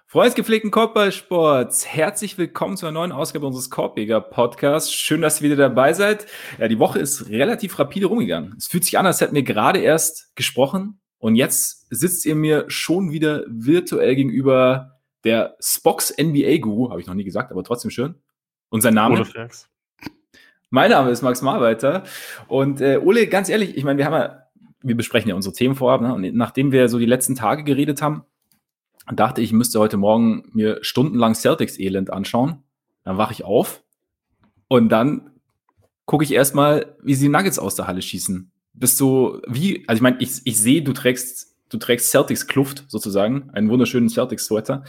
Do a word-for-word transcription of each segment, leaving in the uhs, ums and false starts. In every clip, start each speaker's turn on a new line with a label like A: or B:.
A: Freunde des gepflegten Korbballsports, herzlich willkommen zu einer neuen Ausgabe unseres Korbjäger-Podcasts. Schön, dass ihr wieder dabei seid. Ja, die Woche ist relativ rapide rumgegangen. Es fühlt sich an, als hätten wir gerade erst gesprochen und jetzt sitzt ihr mir schon wieder virtuell gegenüber. Der Spox N B A-Guru, habe ich noch nie gesagt, aber trotzdem schön. Und sein Name?
B: Ole Flex.
A: Mein Name ist Max Marweiter. Und äh, Ole, ganz ehrlich, ich meine, wir haben ja, wir besprechen ja unsere Themen vorab, ne? Und nachdem wir so die letzten Tage geredet haben, dachte ich, ich müsste heute Morgen mir stundenlang Celtics-Elend anschauen. Dann wache ich auf und dann gucke ich erstmal, wie sie die Nuggets aus der Halle schießen. Bist du, wie, also ich meine, ich, ich sehe, du trägst, du trägst Celtics-Kluft sozusagen, einen wunderschönen Celtics-Sweater.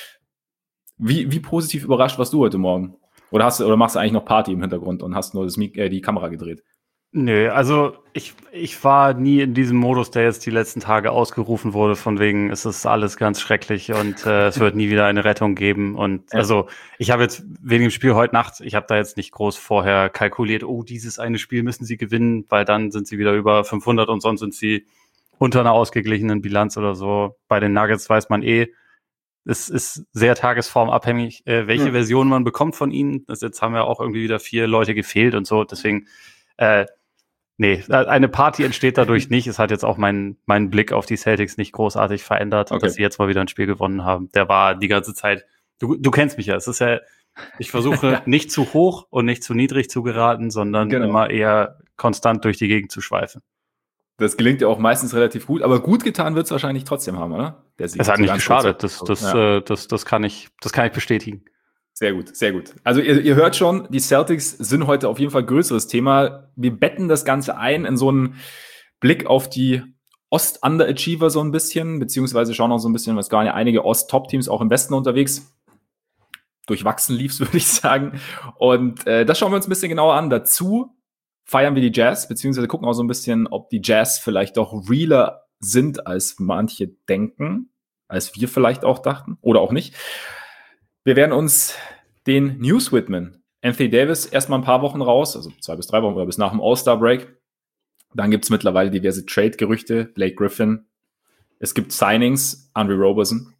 A: Wie, wie positiv überrascht warst du heute Morgen? Oder hast du, oder machst du eigentlich noch Party im Hintergrund und hast nur das, äh, die Kamera gedreht?
B: Nö, also ich, ich war nie in diesem Modus, der jetzt die letzten Tage ausgerufen wurde, von wegen, es ist alles ganz schrecklich und äh, es wird nie wieder eine Rettung geben. Und ja. also ich habe jetzt wegen dem Spiel heute Nacht, ich habe da jetzt nicht groß vorher kalkuliert, oh, dieses eine Spiel müssen sie gewinnen, weil dann sind sie wieder über fünfhundert und sonst sind sie unter einer ausgeglichenen Bilanz oder so. Bei den Nuggets weiß man eh, es ist sehr tagesformabhängig, äh, welche ja. Version man bekommt von ihnen. Das jetzt haben ja auch irgendwie wieder vier Leute gefehlt und so, deswegen äh, Nee, eine Party entsteht dadurch nicht. Es hat jetzt auch meinen meinen Blick auf die Celtics nicht großartig verändert, okay. dass sie jetzt mal wieder ein Spiel gewonnen haben. Der war die ganze Zeit, du, du kennst mich ja, es ist ja, ich versuche nicht zu hoch und nicht zu niedrig zu geraten, sondern genau. immer eher konstant durch die Gegend zu schweifen.
A: Das gelingt ja auch meistens relativ gut, aber gut getan wird es wahrscheinlich trotzdem haben, oder?
B: Der Sieg es hat nicht geschadet, das, das, ja. äh, das, das, kann ich, das kann ich bestätigen.
A: Sehr gut, sehr gut. Also ihr, ihr hört schon, die Celtics sind heute auf jeden Fall größeres Thema. Wir betten das Ganze ein in so einen Blick auf die Ost-Underachiever so ein bisschen, beziehungsweise schauen auch so ein bisschen, was gar nicht einige Ost-Top-Teams auch im Westen unterwegs. Durchwachsen lief's, würde ich sagen. Und äh, das schauen wir uns ein bisschen genauer an. Dazu feiern wir die Jazz, beziehungsweise gucken auch so ein bisschen, ob die Jazz vielleicht doch realer sind, als manche denken, als wir vielleicht auch dachten oder auch nicht. Wir werden uns den News widmen. Anthony Davis erstmal ein paar Wochen raus, also zwei bis drei Wochen oder bis nach dem All-Star-Break. Dann gibt es mittlerweile diverse Trade-Gerüchte, Blake Griffin. Es gibt Signings, Andre Roberson.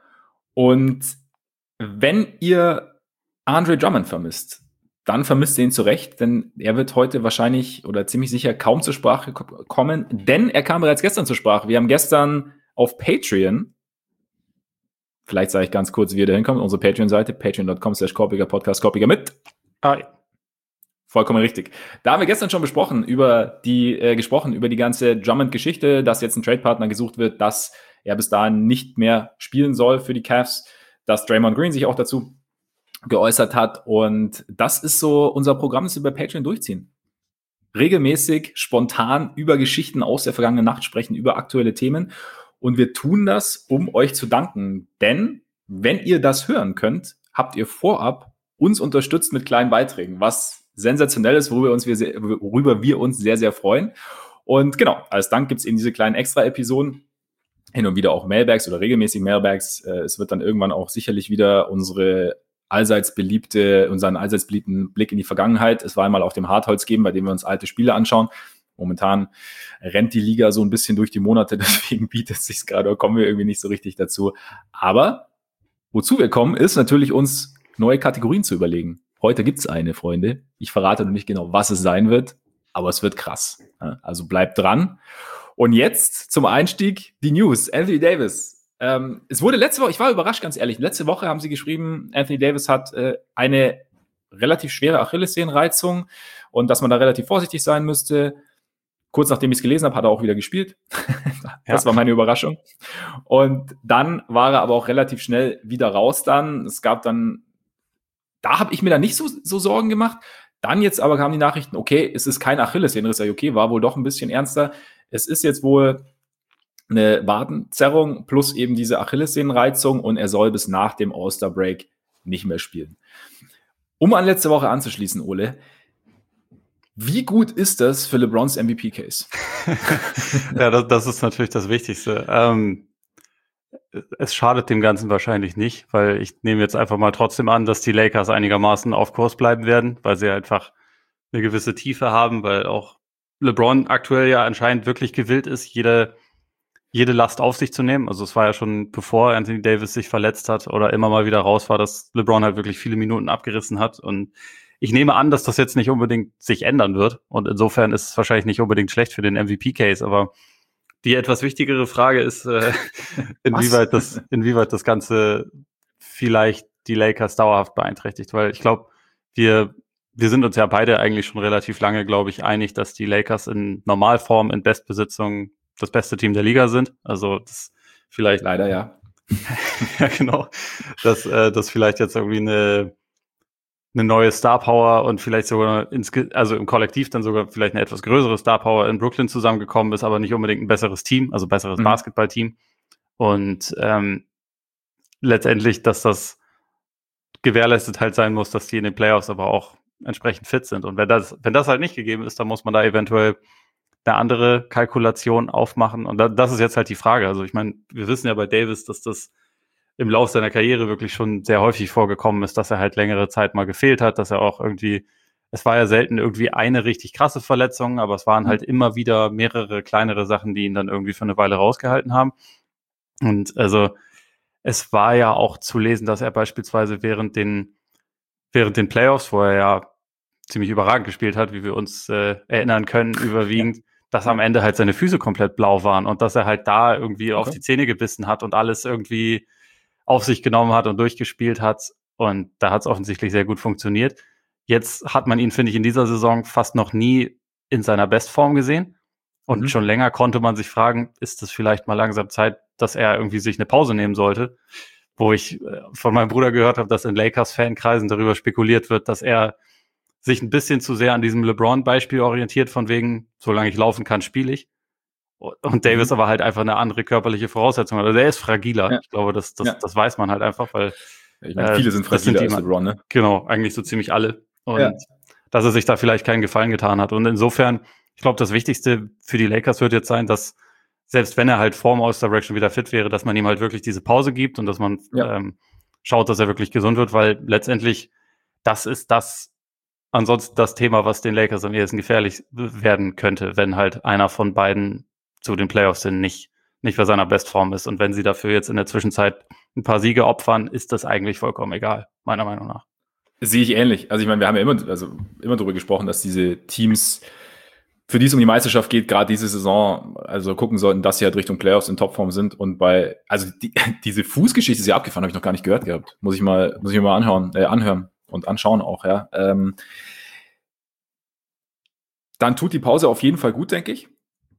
A: Und wenn ihr Andre Drummond vermisst, dann vermisst ihr ihn zu Recht, denn er wird heute wahrscheinlich oder ziemlich sicher kaum zur Sprache kommen, denn er kam bereits gestern zur Sprache. Wir haben gestern auf Patreon, vielleicht sage ich ganz kurz, wie ihr da hinkommt. Unsere Patreon-Seite, patreon.com slash Korbjäger Podcast, Korbjäger mit.
B: Hi.
A: Vollkommen richtig. Da haben wir gestern schon besprochen, über die, äh, gesprochen, über die ganze Drummond-Geschichte, dass jetzt ein Trade-Partner gesucht wird, dass er bis dahin nicht mehr spielen soll für die Cavs, dass Draymond Green sich auch dazu geäußert hat. Und das ist so unser Programm, das wir bei Patreon durchziehen. Regelmäßig, spontan über Geschichten aus der vergangenen Nacht sprechen, über aktuelle Themen. Und wir tun das, um euch zu danken. Denn wenn ihr das hören könnt, habt ihr vorab uns unterstützt mit kleinen Beiträgen, was sensationell ist, worüber, uns wir, sehr, worüber wir uns sehr, sehr freuen. Und genau, als Dank gibt es eben diese kleinen Extra-Episoden, hin und wieder auch Mailbags oder regelmäßig Mailbags. Es wird dann irgendwann auch sicherlich wieder unsere allseits beliebte, unseren allseits beliebten Blick in die Vergangenheit. Es war einmal auf dem Hartholz geben, bei dem wir uns alte Spiele anschauen. Momentan rennt die Liga so ein bisschen durch die Monate, deswegen bietet es sich gerade, kommen wir irgendwie nicht so richtig dazu. Aber wozu wir kommen, ist natürlich uns neue Kategorien zu überlegen. Heute gibt's eine, Freunde. Ich verrate noch nicht genau, was es sein wird, aber es wird krass. Also bleibt dran. Und jetzt zum Einstieg die News. Anthony Davis. Ähm, es wurde letzte Woche, ich war überrascht, ganz ehrlich, letzte Woche haben sie geschrieben, Anthony Davis hat äh, eine relativ schwere Achillessehnenreizung und dass man da relativ vorsichtig sein müsste. Kurz nachdem ich es gelesen habe, hat er auch wieder gespielt. Das ja. war meine Überraschung. Und dann war er aber auch relativ schnell wieder raus dann. Es gab dann, da habe ich mir dann nicht so, so Sorgen gemacht. Dann jetzt aber kamen die Nachrichten, okay, es ist kein Achillessehnenriss. Okay, war wohl doch ein bisschen ernster. Es ist jetzt wohl eine Wadenzerrung plus eben diese Achillessehnenreizung und er soll bis nach dem All-Star-Break nicht mehr spielen. Um an letzte Woche anzuschließen, Ole, wie gut ist das für LeBrons M V P-Case?
B: Ja, das, das ist natürlich das Wichtigste. Ähm, es schadet dem Ganzen wahrscheinlich nicht, weil ich nehme jetzt einfach mal trotzdem an, dass die Lakers einigermaßen auf Kurs bleiben werden, weil sie einfach eine gewisse Tiefe haben, weil auch LeBron aktuell ja anscheinend wirklich gewillt ist, jede jede Last auf sich zu nehmen. Also es war ja schon, bevor Anthony Davis sich verletzt hat oder immer mal wieder raus war, dass LeBron halt wirklich viele Minuten abgerissen hat. Und ich nehme an, dass das jetzt nicht unbedingt sich ändern wird. Und insofern ist es wahrscheinlich nicht unbedingt schlecht für den M V P-Case. Aber die etwas wichtigere Frage ist, äh, inwieweit das, inwieweit das Ganze vielleicht die Lakers dauerhaft beeinträchtigt. Weil ich glaube, wir Wir sind uns ja beide eigentlich schon relativ lange, glaube ich, einig, dass die Lakers in Normalform, in Bestbesetzung das beste Team der Liga sind. Also das vielleicht
A: leider ja.
B: ja genau, dass äh, das vielleicht jetzt irgendwie eine eine neue Star Power und vielleicht sogar ins, also im Kollektiv dann sogar vielleicht eine etwas größere Star Power in Brooklyn zusammengekommen ist, aber nicht unbedingt ein besseres Team, also besseres mhm. Basketballteam. Und ähm, letztendlich, dass das gewährleistet halt sein muss, dass die in den Playoffs aber auch entsprechend fit sind. Und wenn das, wenn das halt nicht gegeben ist, dann muss man da eventuell eine andere Kalkulation aufmachen. Und da, das ist jetzt halt die Frage. Also ich meine, wir wissen ja bei Davis, dass das im Laufe seiner Karriere wirklich schon sehr häufig vorgekommen ist, dass er halt längere Zeit mal gefehlt hat, dass er auch irgendwie, es war ja selten irgendwie eine richtig krasse Verletzung, aber es waren mhm. halt immer wieder mehrere kleinere Sachen, die ihn dann irgendwie für eine Weile rausgehalten haben. Und also es war ja auch zu lesen, dass er beispielsweise während den während den Playoffs, wo er ja ziemlich überragend gespielt hat, wie wir uns äh, erinnern können, überwiegend, ja. dass am Ende halt seine Füße komplett blau waren und dass er halt da irgendwie okay. auf die Zähne gebissen hat und alles irgendwie auf sich genommen hat und durchgespielt hat. Und da hat es offensichtlich sehr gut funktioniert. Jetzt hat man ihn, finde ich, in dieser Saison fast noch nie in seiner Bestform gesehen. Und mhm. schon länger konnte man sich fragen, ist es vielleicht mal langsam Zeit, dass er irgendwie sich eine Pause nehmen sollte? Wo ich äh, von meinem Bruder gehört habe, dass in Lakers-Fankreisen darüber spekuliert wird, dass er sich ein bisschen zu sehr an diesem LeBron-Beispiel orientiert, von wegen, solange ich laufen kann, spiele ich. Und Davis mhm. aber halt einfach eine andere körperliche Voraussetzung hat. Also der ist fragiler. Ja. Ich glaube, das, das, ja. das weiß man halt einfach, weil
A: ich meine, viele äh, sind fragiler als LeBron, ne?
B: Genau, eigentlich so ziemlich alle. Und ja. dass er sich da vielleicht keinen Gefallen getan hat. Und insofern, ich glaube, das Wichtigste für die Lakers wird jetzt sein, dass selbst wenn er halt vorm All-Star-Break schon wieder fit wäre, dass man ihm halt wirklich diese Pause gibt und dass man ja. ähm, schaut, dass er wirklich gesund wird, weil letztendlich das ist das ansonsten das Thema, was den Lakers am ehesten gefährlich werden könnte, wenn halt einer von beiden zu den Playoffs sind, nicht, nicht bei seiner Bestform ist. Und wenn sie dafür jetzt in der Zwischenzeit ein paar Siege opfern, ist das eigentlich vollkommen egal, meiner Meinung nach.
A: Sehe ich ähnlich. Also ich meine, wir haben ja immer, also immer darüber gesprochen, dass diese Teams, für die es um die Meisterschaft geht, gerade diese Saison, also gucken sollten, dass sie halt Richtung Playoffs in Topform sind. Und bei, also die, diese Fußgeschichte ist ja abgefahren, habe ich noch gar nicht gehört gehabt. Muss ich mal, muss ich mir mal anhören, äh, anhören und anschauen auch, ja. Ähm, dann tut die Pause auf jeden Fall gut, denke ich.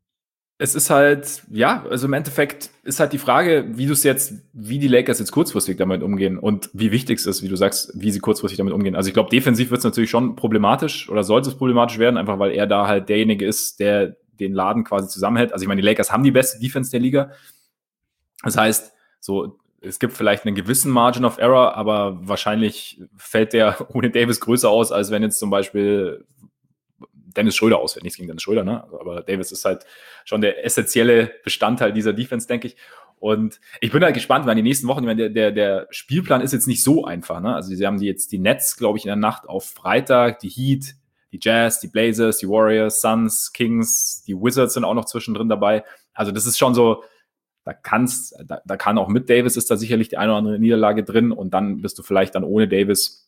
A: Es ist halt, ja, also im Endeffekt ist halt die Frage, wie du es jetzt, wie die Lakers jetzt kurzfristig damit umgehen und wie wichtig es ist, wie du sagst, wie sie kurzfristig damit umgehen. Also ich glaube, defensiv wird es natürlich schon problematisch oder sollte es problematisch werden, einfach weil er da halt derjenige ist, der den Laden quasi zusammenhält. Also ich meine, die Lakers haben die beste Defense der Liga. Das heißt, so, es gibt vielleicht einen gewissen Margin of Error, aber wahrscheinlich fällt der ohne Davis größer aus, als wenn jetzt zum Beispiel Dennis Schröder ausfällt. Nichts gegen Dennis Schröder, ne? Aber Davis ist halt schon der essentielle Bestandteil dieser Defense, denke ich. Und ich bin halt gespannt, weil in den nächsten Wochen, ich meine, der, der, der Spielplan ist jetzt nicht so einfach, ne? Also sie haben die jetzt die Nets, glaube ich, in der Nacht auf Freitag, die Heat, die Jazz, die Blazers, die Warriors, Suns, Kings, die Wizards sind auch noch zwischendrin dabei. Also das ist schon so, da kannst, da, da kann auch mit Davis ist da sicherlich die eine oder andere Niederlage drin und dann bist du vielleicht dann ohne Davis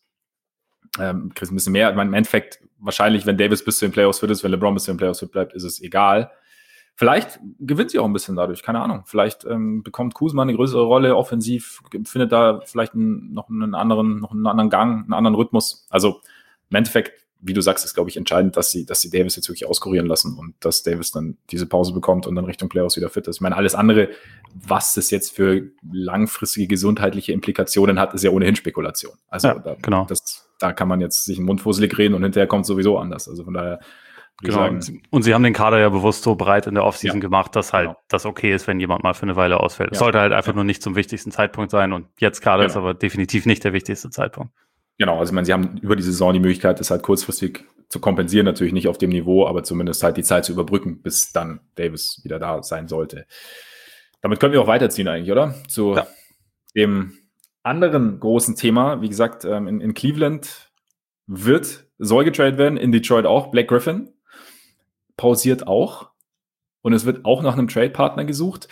A: Ähm, kriegst ein bisschen mehr. Ich meine, im Endeffekt, wahrscheinlich, wenn Davis bis zu den Playoffs fit ist, wenn LeBron bis zu den Playoffs fit bleibt, ist es egal. Vielleicht gewinnt sie auch ein bisschen dadurch, keine Ahnung. Vielleicht ähm, bekommt Kuzma eine größere Rolle offensiv, findet da vielleicht einen, noch einen anderen, noch einen anderen Gang, einen anderen Rhythmus. Also im Endeffekt, wie du sagst, ist, glaube ich, entscheidend, dass sie, dass sie Davis jetzt wirklich auskurieren lassen und dass Davis dann diese Pause bekommt und dann Richtung Playoffs wieder fit ist. Ich meine, alles andere, was das jetzt für langfristige gesundheitliche Implikationen hat, ist ja ohnehin Spekulation. Also
B: ja,
A: da,
B: genau.
A: das, da kann man jetzt sich einen Mund fusselig reden und hinterher kommt es sowieso anders. Also von daher
B: genau. Sagen, und sie haben den Kader ja bewusst so breit in der Offseason ja, gemacht, dass halt genau. das okay ist, wenn jemand mal für eine Weile ausfällt. Es ja. sollte halt einfach ja. nur nicht zum wichtigsten Zeitpunkt sein und jetzt gerade genau. ist aber definitiv nicht der wichtigste Zeitpunkt.
A: Genau, also ich meine, sie haben über die Saison die Möglichkeit, das halt kurzfristig zu kompensieren, natürlich nicht auf dem Niveau, aber zumindest halt die Zeit zu überbrücken, bis dann Davis wieder da sein sollte. Damit können wir auch weiterziehen eigentlich, oder? Zu ja. dem anderen großen Thema, wie gesagt, in, in Cleveland wird, soll getradet werden, in Detroit auch, Blake Griffin pausiert auch. und es wird auch nach einem Trade-Partner gesucht.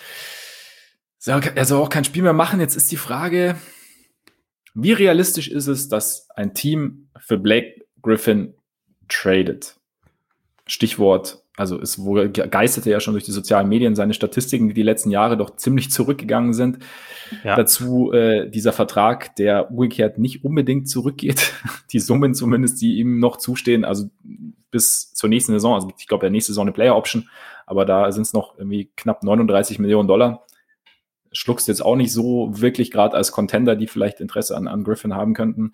A: Er soll auch kein Spiel mehr machen. Jetzt ist die Frage, wie realistisch ist es, dass ein Team für Blake Griffin tradet? Stichwort, also es wohl geisterte ja schon durch die sozialen Medien seine Statistiken, die die letzten Jahre doch ziemlich zurückgegangen sind. Ja. Dazu äh, dieser Vertrag, der umgekehrt nicht unbedingt zurückgeht. Die Summen zumindest, die ihm noch zustehen, also bis zur nächsten Saison. Also ich glaube, der nächste Saison eine Player-Option, aber da sind es noch irgendwie knapp neununddreißig Millionen Dollar. Schluckst jetzt auch nicht so wirklich gerade als Contender, die vielleicht Interesse an, an Griffin haben könnten.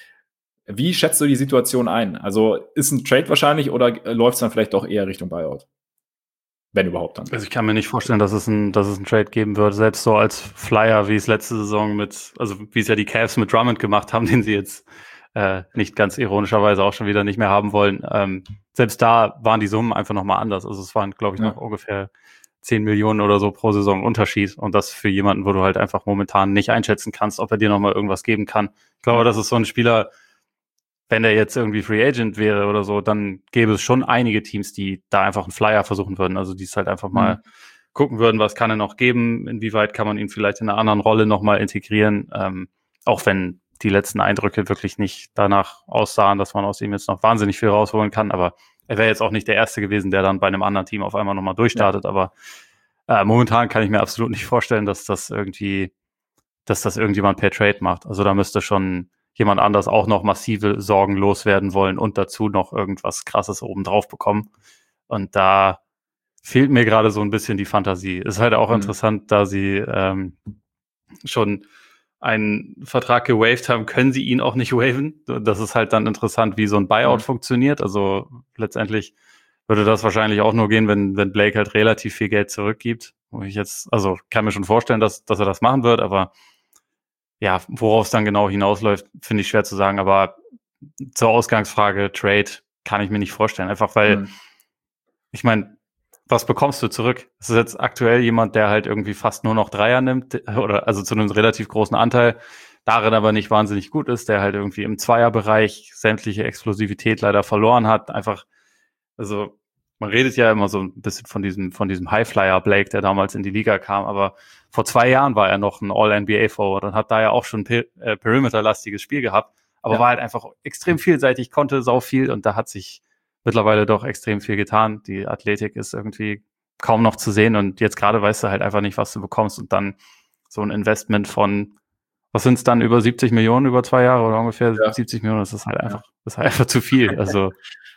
A: Wie schätzt du die Situation ein? Also ist ein Trade wahrscheinlich oder läuft es dann vielleicht doch eher Richtung Buyout? Wenn überhaupt dann.
B: Also ich kann mir nicht vorstellen, dass es ein, dass es ein Trade geben wird, selbst so als Flyer, wie es letzte Saison mit, also wie es ja die Cavs mit Drummond gemacht haben, den sie jetzt äh, nicht ganz ironischerweise auch schon wieder nicht mehr haben wollen. Ähm, selbst da waren die Summen einfach nochmal anders. Also es waren, glaube ich, ja. noch ungefähr zehn Millionen oder so pro Saison Unterschied. Und das für jemanden, wo du halt einfach momentan nicht einschätzen kannst, ob er dir nochmal irgendwas geben kann. Ich glaube, ja. das ist so ein Spieler, wenn der jetzt irgendwie Free Agent wäre oder so, dann gäbe es schon einige Teams, die da einfach einen Flyer versuchen würden. Also die es halt einfach mal mhm. gucken würden, was kann er noch geben, inwieweit kann man ihn vielleicht in einer anderen Rolle nochmal integrieren, ähm, auch wenn die letzten Eindrücke wirklich nicht danach aussahen, dass man aus ihm jetzt noch wahnsinnig viel rausholen kann. Aber er wäre jetzt auch nicht der Erste gewesen, der dann bei einem anderen Team auf einmal nochmal durchstartet. Ja. Aber äh, momentan kann ich mir absolut nicht vorstellen, dass das irgendwie, dass das irgendjemand per Trade macht. Also da müsste schon jemand anders auch noch massive Sorgen loswerden wollen und dazu noch irgendwas Krasses obendrauf bekommen. Und da fehlt mir gerade so ein bisschen die Fantasie. Ist halt auch mhm. interessant, da sie ähm, schon einen Vertrag gewaved haben, können sie ihn auch nicht waven. Das ist halt dann interessant, wie so ein Buyout mhm. funktioniert. Also letztendlich würde das wahrscheinlich auch nur gehen, wenn, wenn Blake halt relativ viel Geld zurückgibt. Wo ich jetzt, also kann mir schon vorstellen, dass, dass er das machen wird, aber ja, worauf es dann genau hinausläuft, finde ich schwer zu sagen, aber zur Ausgangsfrage Trade kann ich mir nicht vorstellen, einfach weil, mhm. ich meine, was bekommst du zurück? Es ist jetzt aktuell jemand, der halt irgendwie fast nur noch Dreier nimmt, oder also zu einem relativ großen Anteil, darin aber nicht wahnsinnig gut ist, der halt irgendwie im Zweierbereich sämtliche Explosivität leider verloren hat, einfach, also man redet ja immer so ein bisschen von diesem, von diesem Highflyer Blake, der damals in die Liga kam, aber vor zwei Jahren war er noch ein All-N B A-Forward und hat da ja auch schon per- äh, Perimeter-lastiges Spiel gehabt, aber ja. war halt einfach extrem vielseitig, konnte sau viel und da hat sich mittlerweile doch extrem viel getan. Die Athletik ist irgendwie kaum noch zu sehen und jetzt gerade weißt du halt einfach nicht, was du bekommst und dann so ein Investment von, was sind es dann, über siebzig Millionen über zwei Jahre oder ungefähr ja. siebzig Millionen, das ist halt einfach, das ist halt einfach zu viel, also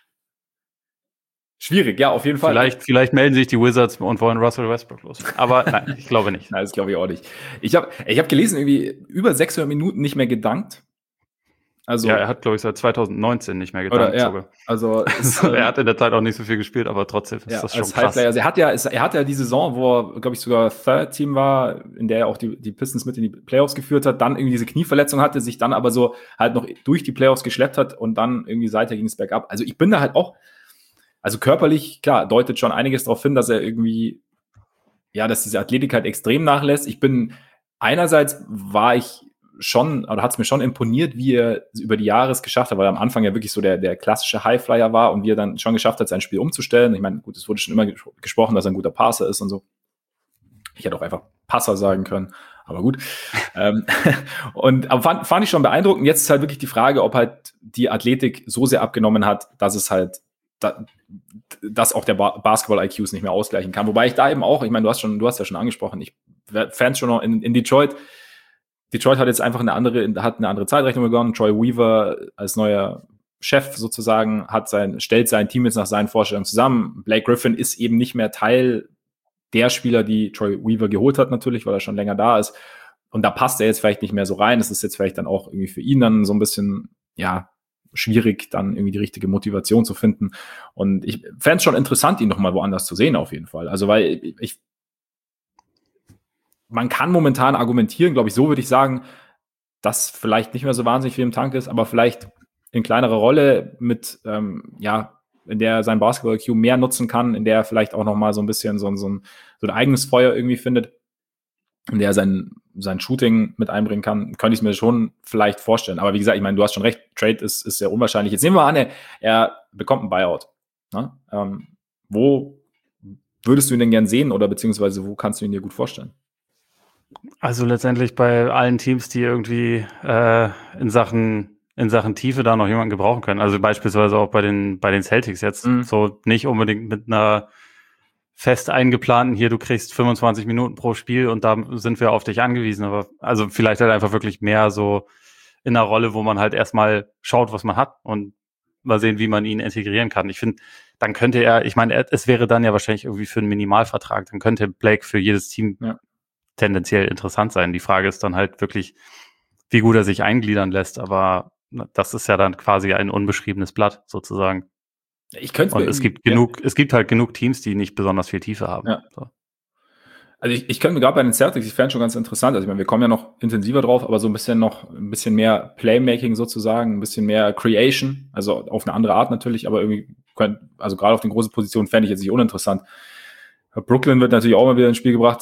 A: schwierig, ja, auf jeden Fall.
B: Vielleicht, vielleicht melden sich die Wizards und wollen Russell Westbrook los. Aber nein, ich glaube nicht.
A: Nein, das glaube ich auch nicht. Ich habe ich hab gelesen, irgendwie über sechshundert Minuten nicht mehr gedankt.
B: Also, ja, er hat, glaube ich, seit zwanzig neunzehn nicht mehr gedankt.
A: Oder, ja, sogar. Also,
B: ist, er hat in der Zeit auch nicht so viel gespielt, aber trotzdem ist
A: ja,
B: das schon
A: als
B: krass.
A: Also er hat ja, er hat ja die Saison, wo er, glaube ich, sogar Third Team war, in der er auch die, die Pistons mit in die Playoffs geführt hat, dann irgendwie diese Knieverletzung hatte, sich dann aber so halt noch durch die Playoffs geschleppt hat und dann irgendwie seither ging es bergab. Also ich bin da halt auch, also körperlich, klar, deutet schon einiges darauf hin, dass er irgendwie, ja, dass diese Athletik halt extrem nachlässt. Ich bin, einerseits war ich schon, oder hat es mir schon imponiert, wie er über die Jahre es geschafft hat, weil er am Anfang ja wirklich so der, der klassische Highflyer war und wie er dann schon geschafft hat, sein Spiel umzustellen. Ich meine, gut, es wurde schon immer ges- gesprochen, dass er ein guter Passer ist und so. Ich hätte auch einfach Passer sagen können, aber gut. ähm, und aber fand, fand ich schon beeindruckend. Jetzt ist halt wirklich die Frage, ob halt die Athletik so sehr abgenommen hat, dass es halt da, dass auch der ba- Basketball-I Q es nicht mehr ausgleichen kann. Wobei ich da eben auch, ich meine, du hast schon, du hast ja schon angesprochen, ich Fans schon noch in, in Detroit. Detroit hat jetzt einfach eine andere, hat eine andere Zeitrechnung begonnen. Troy Weaver als neuer Chef sozusagen hat sein, stellt sein Team jetzt nach seinen Vorstellungen zusammen. Blake Griffin ist eben nicht mehr Teil der Spieler, die Troy Weaver geholt hat, natürlich, weil er schon länger da ist. Und da passt er jetzt vielleicht nicht mehr so rein. Das ist jetzt vielleicht dann auch irgendwie für ihn dann so ein bisschen, ja, schwierig, dann irgendwie die richtige Motivation zu finden. Und ich fände es schon interessant, ihn noch mal woanders zu sehen, auf jeden Fall. Also, weil ich, man kann momentan argumentieren, glaube ich, so würde ich sagen, dass vielleicht nicht mehr so wahnsinnig viel im Tank ist, aber vielleicht in kleinerer Rolle mit, ähm, ja, in der er sein Basketball-I Q mehr nutzen kann, in der er vielleicht auch noch mal so ein bisschen so, so, ein, so ein eigenes Feuer irgendwie findet, in der er sein, sein Shooting mit einbringen kann, könnte ich mir schon vielleicht vorstellen. Aber wie gesagt, ich meine, du hast schon recht, Trade ist, ist sehr unwahrscheinlich. Jetzt nehmen wir an, er, er bekommt ein Buyout. Ne? Ähm, wo würdest du ihn denn gern sehen oder beziehungsweise wo kannst du ihn dir gut vorstellen?
B: Also letztendlich bei allen Teams, die irgendwie äh, in Sachen in Sachen Tiefe da noch jemanden gebrauchen können. Also beispielsweise auch bei den bei den Celtics jetzt.
A: Mhm.
B: So nicht unbedingt mit einer fest eingeplanten, hier, du kriegst fünfundzwanzig Minuten pro Spiel und da sind wir auf dich angewiesen. Aber also vielleicht halt einfach wirklich mehr so in einer Rolle, wo man halt erstmal schaut, was man hat und mal sehen, wie man ihn integrieren kann. Ich finde, dann könnte er, ich meine, es wäre dann ja wahrscheinlich irgendwie für einen Minimalvertrag, dann könnte Blake für jedes Team
A: Ja.
B: tendenziell interessant sein. Die Frage ist dann halt wirklich, wie gut er sich eingliedern lässt, aber das ist ja dann quasi ein unbeschriebenes Blatt sozusagen.
A: Ich könnte
B: Und es gibt genug, ja. es gibt halt genug Teams, die nicht besonders viel Tiefe haben.
A: Ja.
B: So.
A: Also ich, ich könnte mir gerade bei den Celtics, ich fände schon ganz interessant, also ich meine, wir kommen ja noch intensiver drauf, aber so ein bisschen noch, ein bisschen mehr Playmaking sozusagen, ein bisschen mehr Creation, also auf eine andere Art natürlich, aber irgendwie, könnt, also gerade auf den großen Positionen fände ich jetzt nicht uninteressant. Brooklyn wird natürlich auch mal wieder ins Spiel gebracht.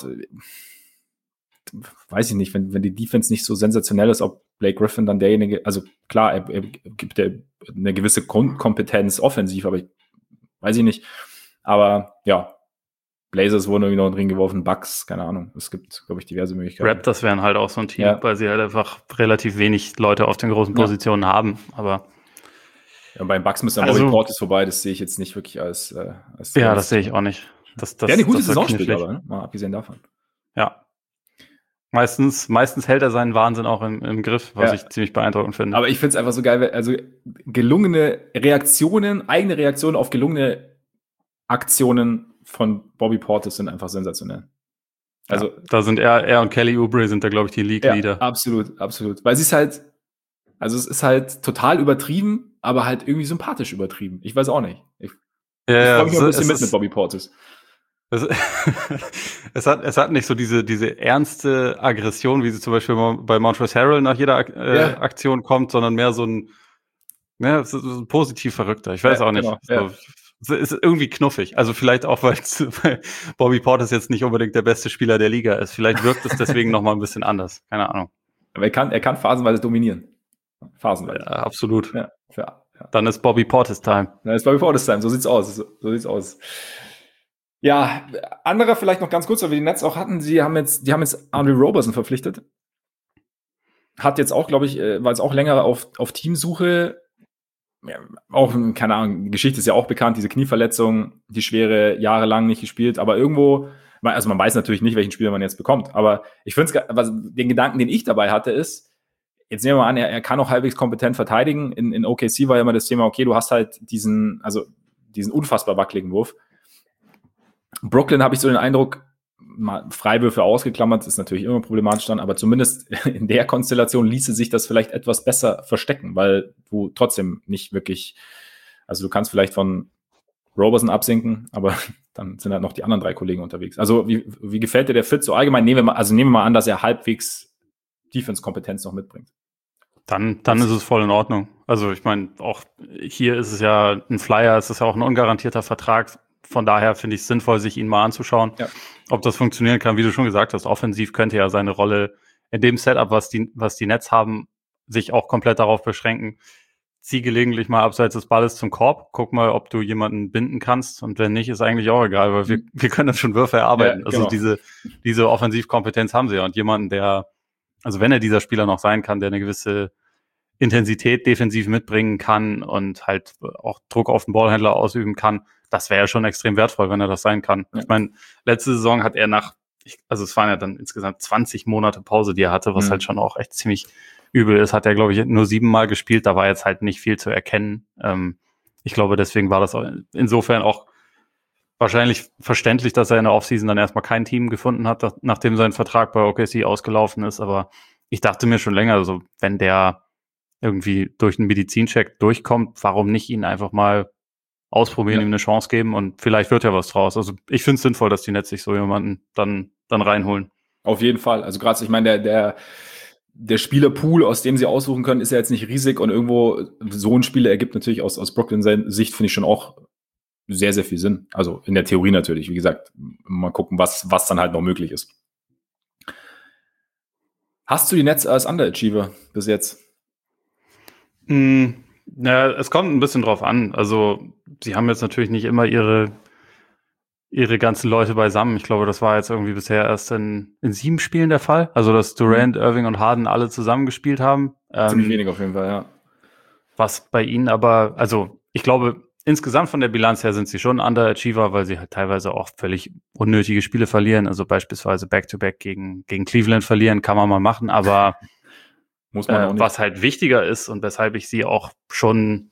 A: Weiß ich nicht, wenn, wenn die Defense nicht so sensationell ist, ob Blake Griffin dann derjenige, also klar, er, er gibt ja eine gewisse Grundkompetenz offensiv, aber ich, weiß ich nicht. Aber ja, Blazers wurden irgendwie noch in den Ring geworfen, Bucks, keine Ahnung. Es gibt, glaube ich, diverse Möglichkeiten.
B: Raptors wären halt auch so ein Team,
A: ja.
B: weil sie halt einfach relativ wenig Leute auf den großen Positionen ja. haben, aber
A: ja, beim Bucks müsste dann
B: also,
A: Bobby Portis vorbei, das sehe ich jetzt nicht wirklich als, äh, als
B: ja, das sehe ich auch nicht. Das, das,
A: der eine gute
B: das
A: Saison spielt, aber, ne? Mal abgesehen davon.
B: Ja. Meistens, meistens hält er seinen Wahnsinn auch im, im Griff, was ja. ich ziemlich beeindruckend finde.
A: Aber ich finde es einfach so geil, also gelungene Reaktionen, eigene Reaktionen auf gelungene Aktionen von Bobby Portis sind einfach sensationell. Also
B: ja, da sind er, er und Kelly Oubre sind da, glaube ich, die League-Leader.
A: Ja, absolut, absolut. Weil sie ist halt, also es ist halt total übertrieben, aber halt irgendwie sympathisch übertrieben. Ich weiß auch nicht. Ich,
B: ja,
A: ich freue mich
B: ja,
A: auch ein bisschen
B: ist,
A: mit mit Bobby Portis.
B: Es, es, hat, es hat nicht so diese, diese ernste Aggression, wie sie zum Beispiel bei Montrezl Harrell nach jeder äh, ja. Aktion kommt, sondern mehr so ein, ja, so, so ein positiv Verrückter. Ich weiß ja, auch nicht. Genau, so, ja. Es ist irgendwie knuffig. Also vielleicht auch, weil Bobby Portis jetzt nicht unbedingt der beste Spieler der Liga ist. Vielleicht wirkt es deswegen noch mal ein bisschen anders. Keine Ahnung.
A: Aber er kann, er kann phasenweise dominieren. Phasenweise.
B: Ja, absolut.
A: Ja, ja, ja.
B: Dann ist Bobby Portis Time.
A: Dann ist Bobby Portis Time. So sieht's aus. So, so sieht's aus. Ja, andere vielleicht noch ganz kurz, weil wir die Nets auch hatten, sie haben jetzt, die haben jetzt Andre Roberson verpflichtet. Hat jetzt auch, glaube ich, war jetzt auch länger auf, auf Teamsuche. Ja, auch, keine Ahnung, die Geschichte ist ja auch bekannt, diese Knieverletzung, die schwere, jahrelang nicht gespielt, aber irgendwo, also man weiß natürlich nicht, welchen Spieler man jetzt bekommt, aber ich finde es, den Gedanken, den ich dabei hatte, ist, jetzt nehmen wir mal an, er, er kann auch halbwegs kompetent verteidigen. In, in O K C war ja immer das Thema, okay, du hast halt diesen, also diesen unfassbar wackeligen Wurf. Brooklyn habe ich so den Eindruck, mal Freiwürfe ausgeklammert, ist natürlich immer problematisch dann, aber zumindest in der Konstellation ließe sich das vielleicht etwas besser verstecken, weil du trotzdem nicht wirklich, also du kannst vielleicht von Roberson absinken, aber dann sind halt noch die anderen drei Kollegen unterwegs. Also wie, wie gefällt dir der Fit so allgemein? Nehmen wir mal, also nehmen wir mal an, dass er halbwegs Defense-Kompetenz noch mitbringt.
B: Dann, dann ist es voll in Ordnung. Also ich meine, auch hier ist es ja ein Flyer, es ist ja auch ein ungarantierter Vertrag. Von daher finde ich es sinnvoll, sich ihn mal anzuschauen, ja. ob das funktionieren kann. Wie du schon gesagt hast, offensiv könnte ja seine Rolle in dem Setup, was die, was die Nets haben, sich auch komplett darauf beschränken. Zieh gelegentlich mal abseits des Balles zum Korb, guck mal, ob du jemanden binden kannst. Und wenn nicht, ist eigentlich auch egal, weil wir, wir können dann schon Würfe erarbeiten. Ja, genau. Also diese, diese Offensivkompetenz haben sie ja. Und jemanden, der, also wenn er dieser Spieler noch sein kann, der eine gewisse Intensität defensiv mitbringen kann und halt auch Druck auf den Ballhändler ausüben kann, das wäre ja schon extrem wertvoll, wenn er das sein kann. Ja. Ich meine, letzte Saison hat er nach, also es waren ja dann insgesamt zwanzig Monate Pause, die er hatte, was mhm. halt schon auch echt ziemlich übel ist. Hat er, glaube ich, nur siebenmal gespielt, da war jetzt halt nicht viel zu erkennen. Ähm, ich glaube, deswegen war das auch insofern auch wahrscheinlich verständlich, dass er in der Offseason dann erstmal kein Team gefunden hat, nachdem sein Vertrag bei O K C ausgelaufen ist. Aber ich dachte mir schon länger, also wenn der irgendwie durch einen Medizincheck durchkommt, warum nicht ihn einfach mal ausprobieren, ja. ihm eine Chance geben und vielleicht wird ja was draus. Also ich finde es sinnvoll, dass die Nets sich so jemanden dann, dann reinholen.
A: Auf jeden Fall. Also gerade, ich meine, der, der, der Spielerpool, aus dem sie aussuchen können, ist ja jetzt nicht riesig und irgendwo so ein Spieler ergibt natürlich aus, aus Brooklyn-Sicht, finde ich schon auch sehr, sehr viel Sinn. Also in der Theorie natürlich. Wie gesagt, mal gucken, was, was dann halt noch möglich ist. Hast du die Nets als Underachiever bis jetzt?
B: Mm, ja, es kommt ein bisschen drauf an. Also sie haben jetzt natürlich nicht immer ihre ihre ganzen Leute beisammen. Ich glaube, das war jetzt irgendwie bisher erst in, in sieben Spielen der Fall. Also, dass Durant, mhm. Irving und Harden alle zusammengespielt haben.
A: Ziemlich
B: ähm,
A: wenig auf jeden Fall, ja.
B: Was bei ihnen aber, also ich glaube, insgesamt von der Bilanz her sind sie schon Underachiever, weil sie halt teilweise auch völlig unnötige Spiele verlieren. Also beispielsweise Back-to-Back gegen, gegen Cleveland verlieren, kann man mal machen. Aber
A: muss man
B: äh,
A: auch nicht.
B: Was halt wichtiger ist und weshalb ich sie auch schon,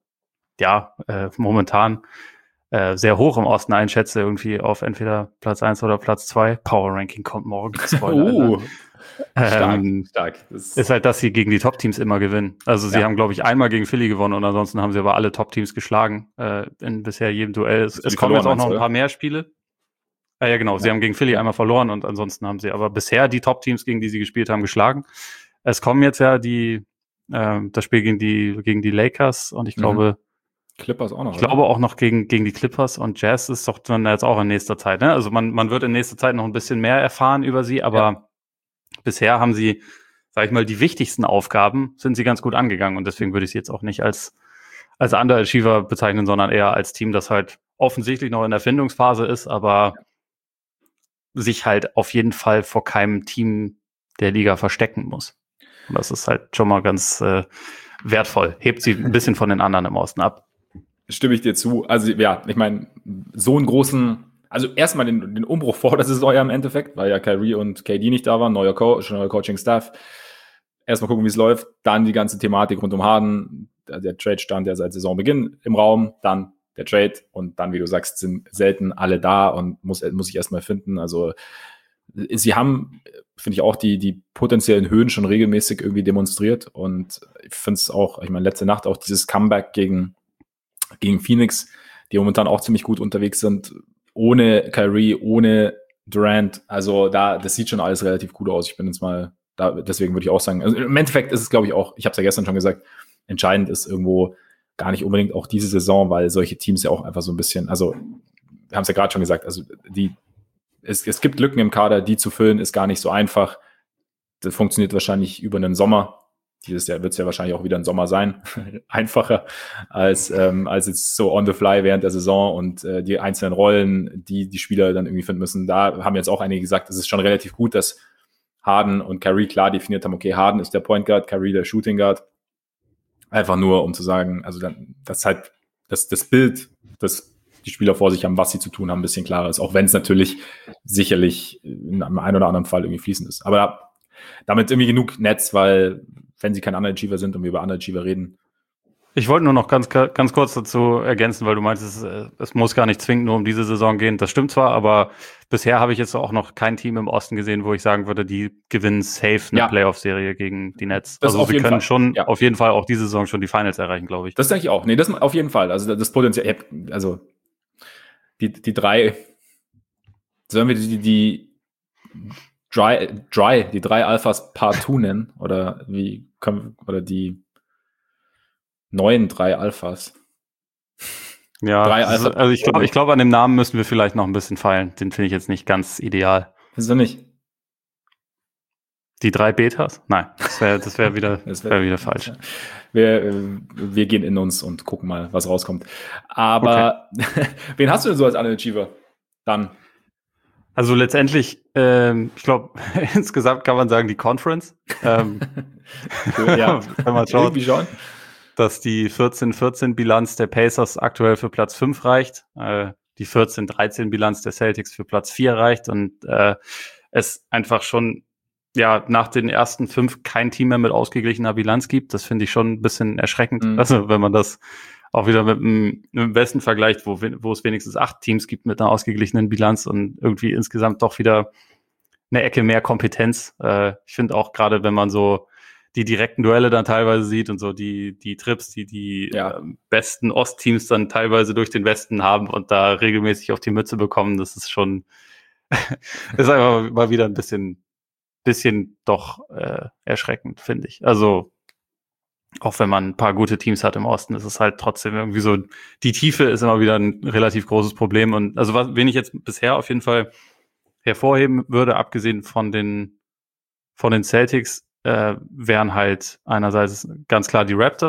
B: ja, äh, momentan äh, sehr hoch im Osten einschätze, irgendwie auf entweder Platz eins oder Platz zwei. Power Ranking kommt morgen. Spoiler,
A: uh, stark,
B: ähm,
A: stark. Das
B: ist halt, dass sie gegen die Top-Teams immer gewinnen. Also sie
A: ja.
B: haben, glaube ich, einmal gegen Philly gewonnen und ansonsten haben sie aber alle Top-Teams geschlagen äh, in bisher jedem Duell. Es, es kommen jetzt auch noch ein paar mehr Spiele. Ah, ja, genau. Sie ja. haben gegen Philly ja. einmal verloren und ansonsten haben sie aber bisher die Top-Teams, gegen die sie gespielt haben, geschlagen. Es kommen jetzt ja die äh, das Spiel gegen die gegen die Lakers und ich glaube
A: mhm. Clippers auch noch.
B: Ich oder? glaube auch noch gegen gegen die Clippers und Jazz ist doch dann jetzt auch in nächster Zeit. Ne? Also man man wird in nächster Zeit noch ein bisschen mehr erfahren über sie, aber ja. bisher haben sie, sag ich mal, die wichtigsten Aufgaben sind sie ganz gut angegangen und deswegen würde ich sie jetzt auch nicht als als Underachiever bezeichnen, sondern eher als Team, das halt offensichtlich noch in der Findungsphase ist, aber ja. sich halt auf jeden Fall vor keinem Team der Liga verstecken muss. Und das ist halt schon mal ganz äh, wertvoll. Hebt sie ein bisschen von den anderen im Osten ab.
A: Stimme ich dir zu. Also ja, ich meine, so einen großen, also erstmal den, den Umbruch vor der Saison ja im Endeffekt, weil ja Kyrie und K D nicht da waren, neuer Coach, neuer Coaching-Staff. Erstmal gucken, wie es läuft. Dann die ganze Thematik rund um Harden. Der Trade stand ja seit Saisonbeginn im Raum. Dann der Trade und dann, wie du sagst, sind selten alle da und muss, muss ich erstmal finden. Also sie haben, finde ich, auch die, die potenziellen Höhen schon regelmäßig irgendwie demonstriert und ich finde es auch, ich meine, letzte Nacht auch dieses Comeback gegen, gegen Phoenix, die momentan auch ziemlich gut unterwegs sind, ohne Kyrie, ohne Durant, also da, das sieht schon alles relativ gut aus. Ich bin jetzt mal, da, deswegen würde ich auch sagen, also im Endeffekt ist es, glaube ich, auch, ich habe es ja gestern schon gesagt, entscheidend ist irgendwo gar nicht unbedingt auch diese Saison, weil solche Teams ja auch einfach so ein bisschen, also wir haben es ja gerade schon gesagt, also die Es, es gibt Lücken im Kader, die zu füllen, ist gar nicht so einfach. Das funktioniert wahrscheinlich über einen Sommer. Dieses Jahr wird es ja wahrscheinlich auch wieder ein Sommer sein. Einfacher als, ähm, als jetzt so on the fly während der Saison und äh, die einzelnen Rollen, die die Spieler dann irgendwie finden müssen. Da haben jetzt auch einige gesagt, es ist schon relativ gut, dass Harden und Kyrie klar definiert haben, okay, Harden ist der Point Guard, Kyrie der Shooting Guard. Einfach nur, um zu sagen, also dann, das halt, das, das Bild, das die Spieler vor sich haben, was sie zu tun haben, ein bisschen klarer ist, auch wenn es natürlich sicherlich in einem einen oder anderen Fall irgendwie fließend ist. Aber da, damit irgendwie genug Netz, weil wenn sie kein Underachiever sind und wir über Underachiever reden.
B: Ich wollte nur noch ganz, ganz kurz dazu ergänzen, weil du meinst, es, es muss gar nicht zwingend nur um diese Saison gehen. Das stimmt zwar, aber bisher habe ich jetzt auch noch kein Team im Osten gesehen, wo ich sagen würde, die gewinnen safe eine ja. Playoff-Serie gegen die Nets. Das also sie können Fall. schon ja. auf jeden Fall auch diese Saison schon die Finals erreichen, glaube ich.
A: Das denke ich auch. Nee, das auf jeden Fall. Also das Potenzial, also die, die drei, sollen wir die, die Dry, Dry, die drei Alphas Part zwei nennen? Oder wie können, oder die neuen drei Alphas?
B: Ja, drei Alpha also ich glaube, ich glaube, an dem Namen müssen wir vielleicht noch ein bisschen feilen. Den finde ich jetzt nicht ganz ideal.
A: Wieso nicht?
B: Die drei Betas? Nein, das wäre das wär wieder, das wär, wär wieder falsch.
A: Wir, wir gehen in uns und gucken mal, was rauskommt. Aber okay. Wen hast du denn so als Underachiever dann?
B: Also letztendlich, ähm, ich glaube, insgesamt kann man sagen, die Conference. Ähm,
A: cool, ja.
B: Wenn man schaut, dass die vierzehn vierzehn Bilanz der Pacers aktuell für Platz fünf reicht, äh, die vierzehn dreizehn Bilanz der Celtics für Platz vier reicht und äh, es einfach schon ja nach den ersten fünf kein Team mehr mit ausgeglichener Bilanz gibt. Das finde ich schon ein bisschen erschreckend. Mhm. Also wenn man das auch wieder mit dem, mit dem Westen vergleicht, wo, wo es wenigstens acht Teams gibt mit einer ausgeglichenen Bilanz und irgendwie insgesamt doch wieder eine Ecke mehr Kompetenz. Äh, ich finde auch gerade, wenn man so die direkten Duelle dann teilweise sieht und so die, die Trips, die die ja. äh, besten Ostteams dann teilweise durch den Westen haben und da regelmäßig auf die Mütze bekommen, das ist schon, ist einfach mal wieder ein bisschen, bisschen doch äh, erschreckend, finde ich. Also, auch wenn man ein paar gute Teams hat im Osten, ist es halt trotzdem irgendwie so, die Tiefe ist immer wieder ein relativ großes Problem. Und also was, wen ich jetzt bisher auf jeden Fall hervorheben würde, abgesehen von den, von den Celtics, äh, wären halt einerseits ganz klar die Raptors,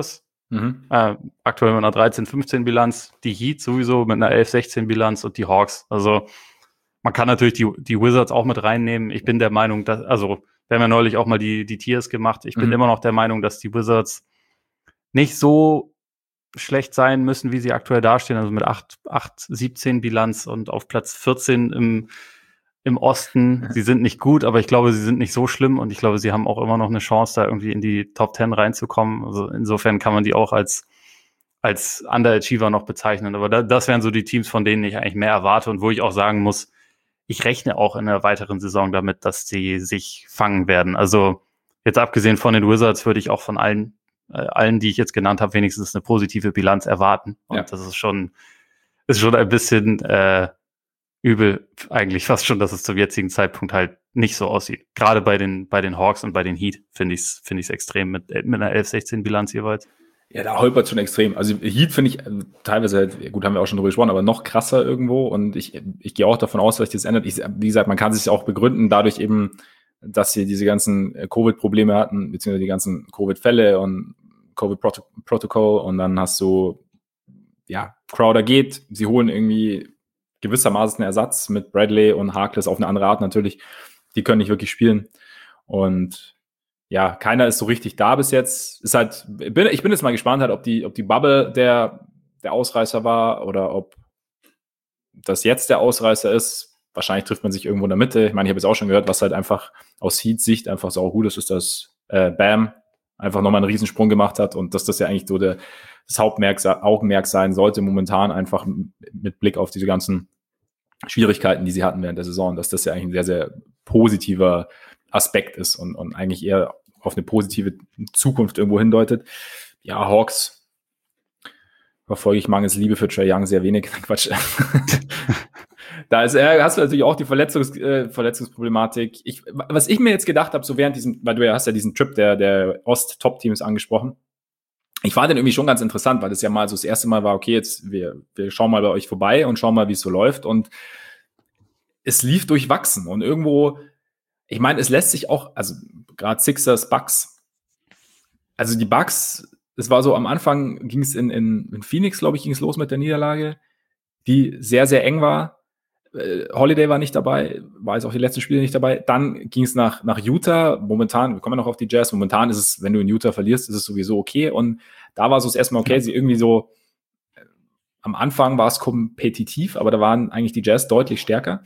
B: Mhm. Äh, aktuell mit einer dreizehn fünfzehn Bilanz, die Heat sowieso mit einer elf sechzehn Bilanz und die Hawks. Also man kann natürlich die, die Wizards auch mit reinnehmen. Ich bin der Meinung, dass, also wir haben ja neulich auch mal die, die Tiers gemacht. Ich mhm. bin immer noch der Meinung, dass die Wizards nicht so schlecht sein müssen, wie sie aktuell dastehen. Also mit acht siebzehn Bilanz und auf Platz vierzehn im, im Osten. Sie sind nicht gut, aber ich glaube, sie sind nicht so schlimm und ich glaube, sie haben auch immer noch eine Chance, da irgendwie in die Top zehn reinzukommen. Also insofern kann man die auch als, als Underachiever noch bezeichnen. Aber da, das wären so die Teams, von denen ich eigentlich mehr erwarte und wo ich auch sagen muss, ich rechne auch in der weiteren Saison damit, dass sie sich fangen werden. Also jetzt abgesehen von den Wizards würde ich auch von allen, äh, allen, die ich jetzt genannt habe, wenigstens eine positive Bilanz erwarten. Und ja. das ist schon, ist schon ein bisschen äh, übel, eigentlich fast schon, dass es zum jetzigen Zeitpunkt halt nicht so aussieht. Gerade bei den, bei den Hawks und bei den Heat finde ich es finde ich es extrem mit, mit einer elf sechzehn Bilanz jeweils.
A: Ja, da holpert schon extrem. Also Heat finde ich äh, teilweise halt, gut, haben wir auch schon drüber gesprochen, aber noch krasser irgendwo. Und ich, ich gehe auch davon aus, dass sich das ändert. Ich, wie gesagt, man kann sich auch begründen, dadurch eben, dass sie diese ganzen Covid-Probleme hatten, beziehungsweise die ganzen Covid-Fälle und Covid-Protokoll. Und dann hast du, ja, Crowder geht, sie holen irgendwie gewissermaßen einen Ersatz mit Bradley und Harkless auf eine andere Art natürlich. Die können nicht wirklich spielen. Und ja, keiner ist so richtig da bis jetzt. Ist halt, bin, ich bin jetzt mal gespannt, halt, ob die, ob die Bubble der, der Ausreißer war oder ob das jetzt der Ausreißer ist. Wahrscheinlich trifft man sich irgendwo in der Mitte. Ich meine, ich habe jetzt auch schon gehört, was halt einfach aus Heats Sicht einfach so gut ist, ist, dass äh, Bam einfach nochmal einen Riesensprung gemacht hat und dass das ja eigentlich so der, das Hauptmerk, Augenmerk sein sollte momentan, einfach mit Blick auf diese ganzen Schwierigkeiten, die sie hatten während der Saison, dass das ja eigentlich ein sehr, sehr positiver Aspekt ist und, und eigentlich eher auf eine positive Zukunft irgendwo hindeutet. Ja, Hawks verfolge ich mangels Liebe für Trae Young sehr wenig. Quatsch. Da ist, äh, hast du natürlich auch die Verletzungs, äh, Verletzungsproblematik. Ich, was ich mir jetzt gedacht habe, so während diesem, weil du ja hast ja diesen Trip der, der Ost-Top-Teams angesprochen. Ich fand den irgendwie schon ganz interessant, weil das ja mal so das erste Mal war, okay, jetzt wir, wir schauen mal bei euch vorbei und schauen mal, wie es so läuft. Und es lief durchwachsen und irgendwo, ich meine, es lässt sich auch, also gerade Sixers, Bucks, also die Bucks, es war so, am Anfang ging es in, in, in Phoenix, glaube ich, ging es los mit der Niederlage, die sehr, sehr eng war. Äh, Holiday war nicht dabei, war jetzt auch die letzten Spiele nicht dabei. Dann ging es nach, nach Utah. Momentan, wir kommen ja noch auf die Jazz, momentan ist es, wenn du in Utah verlierst, ist es sowieso okay. Und da war so das erste Mal okay, sie irgendwie so, äh, am Anfang war es kompetitiv, aber da waren eigentlich die Jazz deutlich stärker.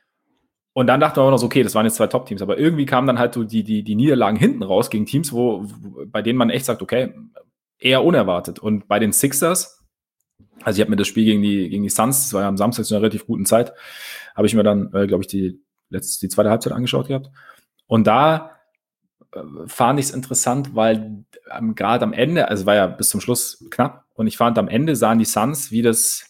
A: Und dann dachte man auch noch so, okay, das waren jetzt zwei Top-Teams, aber irgendwie kamen dann halt so die, die, die Niederlagen hinten raus gegen Teams, wo, wo bei denen man echt sagt, okay, eher unerwartet. Und bei den Sixers, also ich habe mir das Spiel gegen die, gegen die Suns, das war ja am Samstag zu einer relativ guten Zeit, habe ich mir dann, äh, glaube ich, die letzte, die zweite Halbzeit angeschaut gehabt. Und da äh, fand ich es interessant, weil ähm, gerade am Ende, also war ja bis zum Schluss knapp, und ich fand am Ende sahen die Suns wie das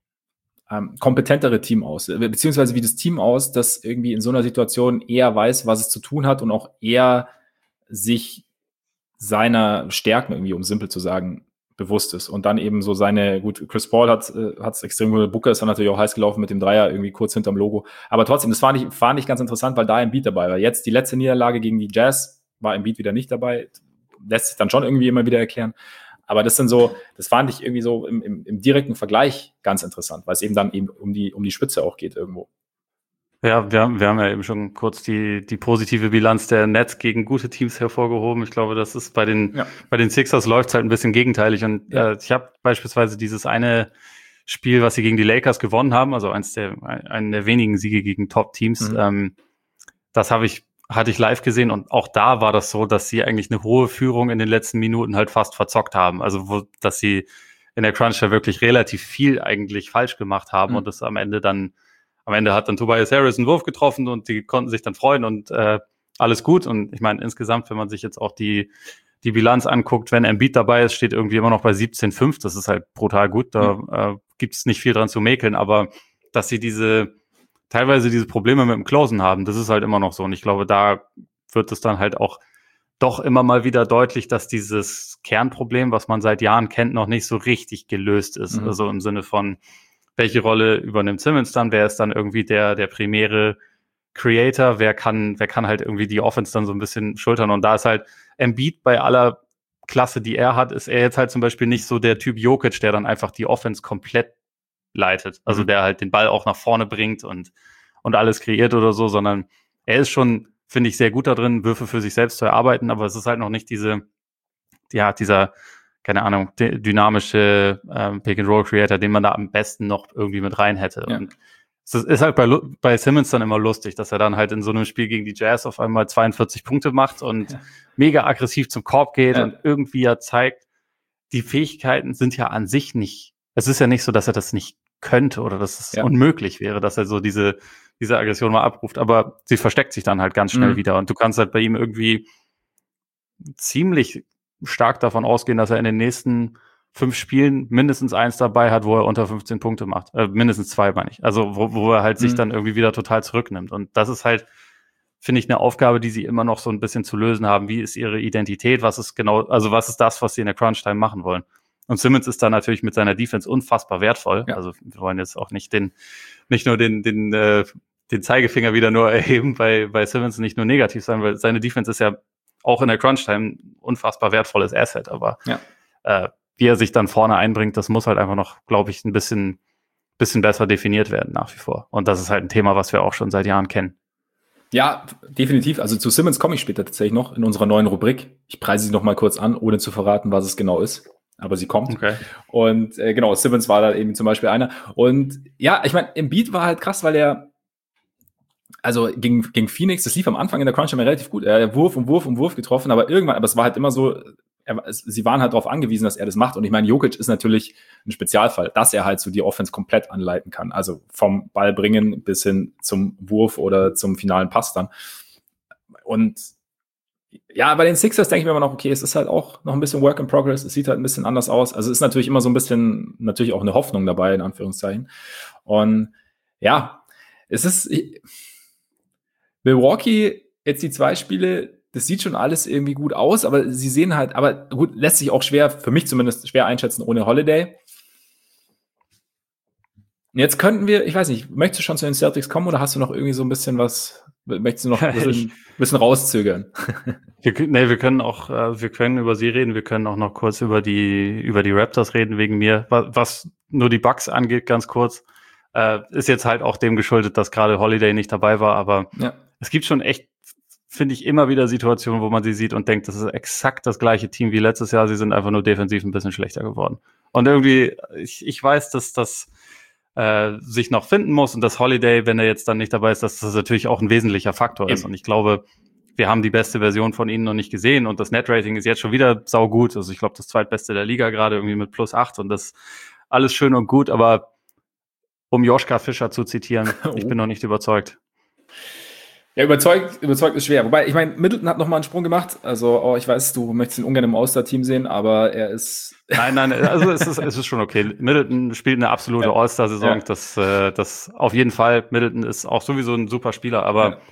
A: ähm, kompetentere Team aus, beziehungsweise wie das Team aus, das irgendwie in so einer Situation eher weiß, was es zu tun hat und auch eher sich seiner Stärken irgendwie, um simpel zu sagen, bewusst ist. Und dann eben so seine, gut, Chris Paul hat es extrem gut, Booker ist dann natürlich auch heiß gelaufen mit dem Dreier, irgendwie kurz hinterm Logo. Aber trotzdem, das fand ich, fand ich ganz interessant, weil da Embiid dabei war. Jetzt die letzte Niederlage gegen die Jazz war Embiid wieder nicht dabei. Lässt sich dann schon irgendwie immer wieder erklären. Aber das sind so, das fand ich irgendwie so im, im, im direkten Vergleich ganz interessant, weil es eben dann eben um die, um die Spitze auch geht irgendwo.
B: Ja, wir haben, wir haben ja eben schon kurz die, die positive Bilanz der Nets gegen gute Teams hervorgehoben. Ich glaube, das ist bei den, ja. bei den Sixers läuft es halt ein bisschen gegenteilig. Und ja. äh, ich habe beispielsweise dieses eine Spiel, was sie gegen die Lakers gewonnen haben, also eins der, einen der wenigen Siege gegen Top-Teams, mhm. ähm, das habe ich, hatte ich live gesehen. Und auch da war das so, dass sie eigentlich eine hohe Führung in den letzten Minuten halt fast verzockt haben. Also, wo, dass sie in der Crunch ja wirklich relativ viel eigentlich falsch gemacht haben mhm. und das am Ende dann Am Ende hat dann Tobias Harris einen Wurf getroffen und die konnten sich dann freuen und äh, alles gut. Und ich meine, insgesamt, wenn man sich jetzt auch die, die Bilanz anguckt, wenn Embiid dabei ist, steht irgendwie immer noch bei siebzehn fünf. Das ist halt brutal gut. Da mhm. äh, gibt es nicht viel dran zu mäkeln. Aber dass sie diese teilweise diese Probleme mit dem Closen haben, das ist halt immer noch so. Und ich glaube, da wird es dann halt auch doch immer mal wieder deutlich, dass dieses Kernproblem, was man seit Jahren kennt, noch nicht so richtig gelöst ist. Mhm. Also im Sinne von, welche Rolle übernimmt Simmons dann? Wer ist dann irgendwie der, der primäre Creator? Wer kann, wer kann halt irgendwie die Offense dann so ein bisschen schultern? Und da ist halt Embiid bei aller Klasse, die er hat, ist er jetzt halt zum Beispiel nicht so der Typ Jokic, der dann einfach die Offense komplett leitet. Also mhm. der halt den Ball auch nach vorne bringt und, und alles kreiert oder so, sondern er ist schon, finde ich, sehr gut da drin, Würfe für sich selbst zu erarbeiten, aber es ist halt noch nicht diese, ja, dieser, keine Ahnung, dynamische ähm, Pick-and-Roll-Creator, den man da am besten noch irgendwie mit rein hätte. Ja. Und es ist halt bei, bei Simmons dann immer lustig, dass er dann halt in so einem Spiel gegen die Jazz auf einmal zweiundvierzig Punkte macht und ja. mega aggressiv zum Korb geht ja. und irgendwie ja zeigt, die Fähigkeiten sind ja an sich nicht, es ist ja nicht so, dass er das nicht könnte oder dass es ja. unmöglich wäre, dass er so diese, diese Aggression mal abruft, aber sie versteckt sich dann halt ganz schnell mhm. wieder und du kannst halt bei ihm irgendwie ziemlich stark davon ausgehen, dass er in den nächsten fünf Spielen mindestens eins dabei hat, wo er unter fünfzehn Punkte macht. Äh, mindestens zwei, meine ich. Also wo, wo er halt mhm. sich dann irgendwie wieder total zurücknimmt. Und das ist halt, finde ich, eine Aufgabe, die sie immer noch so ein bisschen zu lösen haben. Wie ist ihre Identität? Was ist genau, also was ist das, was sie in der Crunch-Time machen wollen? Und Simmons ist da natürlich mit seiner Defense unfassbar wertvoll. Ja. Also wir wollen jetzt auch nicht den, nicht nur den, den, äh, den Zeigefinger wieder nur erheben, bei, bei Simmons nicht nur negativ sein, weil seine Defense ist ja auch in der Crunch-Time unfassbar wertvolles Asset. Aber ja. äh, wie er sich dann vorne einbringt, das muss halt einfach noch, glaube ich, ein bisschen, bisschen besser definiert werden nach wie vor. Und das ist halt ein Thema, was wir auch schon seit Jahren kennen.
A: Ja, definitiv. Also zu Simmons komme ich später tatsächlich noch in unserer neuen Rubrik. Ich preise sie noch mal kurz an, ohne zu verraten, was es genau ist. Aber sie kommt.
B: Okay.
A: Und äh, genau, Simmons war da eben zum Beispiel einer. Und ja, ich meine, Embiid war halt krass, weil er also gegen, gegen Phoenix, das lief am Anfang in der Crunch-Time relativ gut. Er hat Wurf um Wurf um Wurf getroffen, aber irgendwann, aber es war halt immer so, er, es, sie waren halt darauf angewiesen, dass er das macht. Und ich meine, Jokic ist natürlich ein Spezialfall, dass er halt so die Offense komplett anleiten kann. Also vom Ball bringen bis hin zum Wurf oder zum finalen Pass dann. Und ja, bei den Sixers denke ich mir immer noch, okay, es ist halt auch noch ein bisschen Work in Progress. Es sieht halt ein bisschen anders aus. Also es ist natürlich immer so ein bisschen, natürlich auch eine Hoffnung dabei, in Anführungszeichen. Und ja, es ist ich, Milwaukee, jetzt die zwei Spiele, das sieht schon alles irgendwie gut aus, aber sie sehen halt, aber gut, lässt sich auch schwer, für mich zumindest schwer einschätzen ohne Holiday. Jetzt könnten wir, ich weiß nicht, möchtest du schon zu den Celtics kommen oder hast du noch irgendwie so ein bisschen was, möchtest du noch ein bisschen, ein bisschen rauszögern?
B: Wir, nee, wir können auch, äh, wir können über sie reden, wir können auch noch kurz über die, über die Raptors reden wegen mir. Was, was nur die Bucks angeht, ganz kurz, äh, ist jetzt halt auch dem geschuldet, dass gerade Holiday nicht dabei war, aber ja. Es gibt schon echt, finde ich, immer wieder Situationen, wo man sie sieht und denkt, das ist exakt das gleiche Team wie letztes Jahr, sie sind einfach nur defensiv ein bisschen schlechter geworden. Und irgendwie, ich, ich weiß, dass das äh, sich noch finden muss und dass Holiday, wenn er jetzt dann nicht dabei ist, dass das natürlich auch ein wesentlicher Faktor ist. Eben. Und ich glaube, wir haben die beste Version von ihnen noch nicht gesehen und das Net-Rating ist jetzt schon wieder saugut. Also ich glaube, das zweitbeste der Liga gerade irgendwie mit plus acht und das alles schön und gut, aber um Joschka Fischer zu zitieren, oh. ich bin noch nicht überzeugt.
A: Ja, überzeugt, überzeugt ist schwer. Wobei, ich meine, Middleton hat nochmal einen Sprung gemacht. Also, oh, ich weiß, du möchtest ihn ungern im All-Star-Team sehen, aber er ist...
B: Nein, nein, also es ist, es ist schon okay. Middleton spielt eine absolute ja. All-Star-Saison. Ja. Das, äh, das auf jeden Fall. Middleton ist auch sowieso ein super Spieler, aber ja.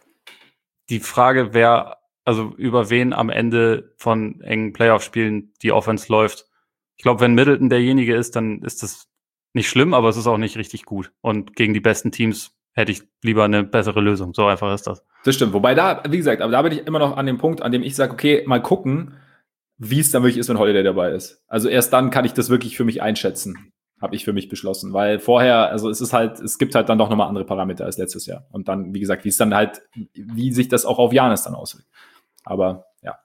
B: die Frage, wer, also über wen am Ende von engen Playoff-Spielen die Offense läuft. Ich glaube, wenn Middleton derjenige ist, dann ist das nicht schlimm, aber es ist auch nicht richtig gut. Und gegen die besten Teams hätte ich lieber eine bessere Lösung. So einfach ist das.
A: Das stimmt. Wobei da, wie gesagt, aber da bin ich immer noch an dem Punkt, an dem ich sage, okay, mal gucken, wie es dann wirklich ist, wenn Holiday dabei ist. Also erst dann kann ich das wirklich für mich einschätzen, habe ich für mich beschlossen. Weil vorher, also es ist halt, es gibt halt dann doch nochmal andere Parameter als letztes Jahr. Und dann, wie gesagt, wie es dann halt, wie sich das auch auf Giannis dann auswirkt. Aber ja.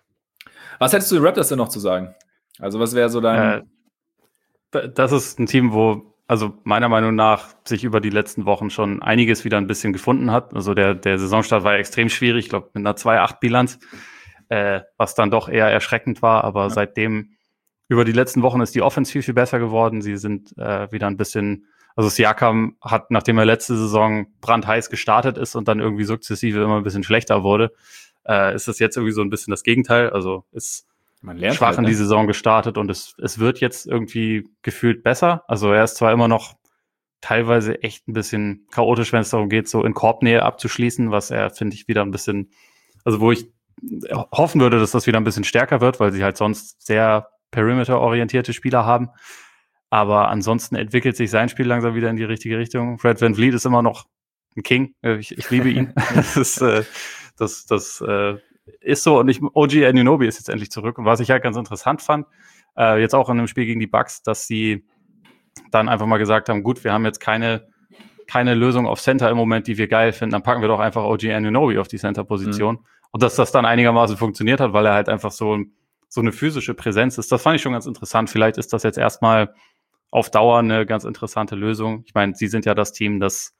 A: Was hättest du den Raptors denn noch zu sagen? Also was wäre so dein...
B: Äh, das ist ein Team, wo also meiner Meinung nach sich über die letzten Wochen schon einiges wieder ein bisschen gefunden hat. Also der, der Saisonstart war extrem schwierig, ich glaube mit einer zwei acht Bilanz, äh, was dann doch eher erschreckend war. Aber ja. seitdem, über die letzten Wochen ist die Offense viel, viel besser geworden. Sie sind äh, wieder ein bisschen, also Siakam hat, nachdem er letzte Saison brandheiß gestartet ist und dann irgendwie sukzessive immer ein bisschen schlechter wurde, äh, ist das jetzt irgendwie so ein bisschen das Gegenteil. Also ist schwach halt, ne? in die Saison gestartet und es, es wird jetzt irgendwie gefühlt besser. Also er ist zwar immer noch teilweise echt ein bisschen chaotisch, wenn es darum geht, so in Korbnähe abzuschließen, was er, finde ich, wieder ein bisschen, also wo ich hoffen würde, dass das wieder ein bisschen stärker wird, weil sie halt sonst sehr perimeter-orientierte Spieler haben. Aber ansonsten entwickelt sich sein Spiel langsam wieder in die richtige Richtung. Fred VanVleet ist immer noch ein King. Ich, ich liebe ihn. das ist, äh, das, das, äh, ist so. Und ich, O G Anunoby ist jetzt endlich zurück. Und was ich halt ganz interessant fand, äh, jetzt auch in einem Spiel gegen die Bucks, dass sie dann einfach mal gesagt haben, gut, wir haben jetzt keine, keine Lösung auf Center im Moment, die wir geil finden, dann packen wir doch einfach O G Anunoby auf die Center-Position. Mhm. Und dass das dann einigermaßen funktioniert hat, weil er halt einfach so, so eine physische Präsenz ist, das fand ich schon ganz interessant. Vielleicht ist das jetzt erstmal auf Dauer eine ganz interessante Lösung. Ich meine, sie sind ja das Team, das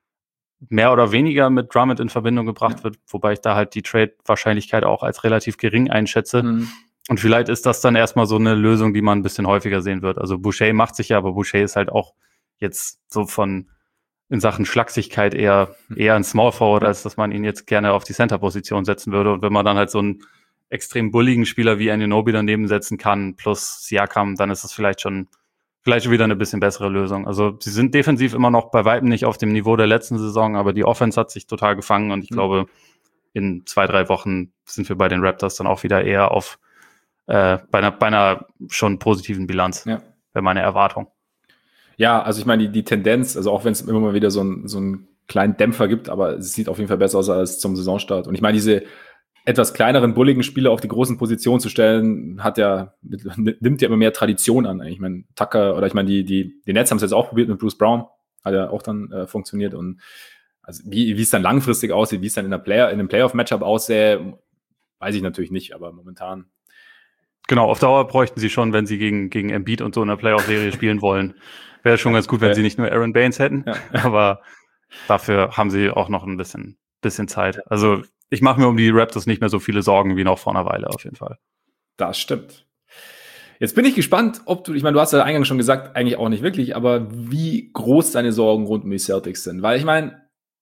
B: mehr oder weniger mit Drummond in Verbindung gebracht ja. wird, wobei ich da halt die Trade-Wahrscheinlichkeit auch als relativ gering einschätze. Mhm. Und vielleicht ist das dann erstmal so eine Lösung, die man ein bisschen häufiger sehen wird. Also Boucher macht sich ja, aber Boucher ist halt auch jetzt so von in Sachen Schlagsigkeit eher, eher ein Small Forward, als dass man ihn jetzt gerne auf die Center-Position setzen würde. Und wenn man dann halt so einen extrem bulligen Spieler wie Anunoby daneben setzen kann, plus Siakam, dann ist das vielleicht schon, vielleicht schon wieder eine bisschen bessere Lösung. Also sie sind defensiv immer noch bei weitem nicht auf dem Niveau der letzten Saison, aber die Offense hat sich total gefangen und ich mhm. glaube, in zwei, drei Wochen sind wir bei den Raptors dann auch wieder eher auf äh, bei, einer, bei einer schon positiven Bilanz, ja. wäre meine Erwartung.
A: Ja, also ich meine, die, die Tendenz, also auch wenn es immer mal wieder so, ein, so einen kleinen Dämpfer gibt, aber es sieht auf jeden Fall besser aus als zum Saisonstart. Und ich meine, diese etwas kleineren, bulligen Spieler auf die großen Positionen zu stellen, hat ja, nimmt ja immer mehr Tradition an. Ich meine, Tucker, oder ich meine, die, die, die Nets haben es jetzt auch probiert mit Bruce Brown, hat ja auch dann äh, funktioniert. Und also wie, wie es dann langfristig aussieht, wie es dann in der Player, in einem Playoff-Matchup aussähe, weiß ich natürlich nicht, aber momentan.
B: Genau, auf Dauer bräuchten sie schon, wenn sie gegen, gegen Embiid und so in der Playoff-Serie spielen wollen. Wäre schon ganz gut, wenn sie nicht nur Aaron Baines hätten, ja. aber dafür haben sie auch noch ein bisschen, bisschen Zeit. Also ich mache mir um die Raptors nicht mehr so viele Sorgen wie noch vor einer Weile auf jeden Fall.
A: Das stimmt. Jetzt bin ich gespannt, ob du, ich meine, du hast ja eingangs schon gesagt, eigentlich auch nicht wirklich, aber wie groß deine Sorgen rund um die Celtics sind. Weil ich meine,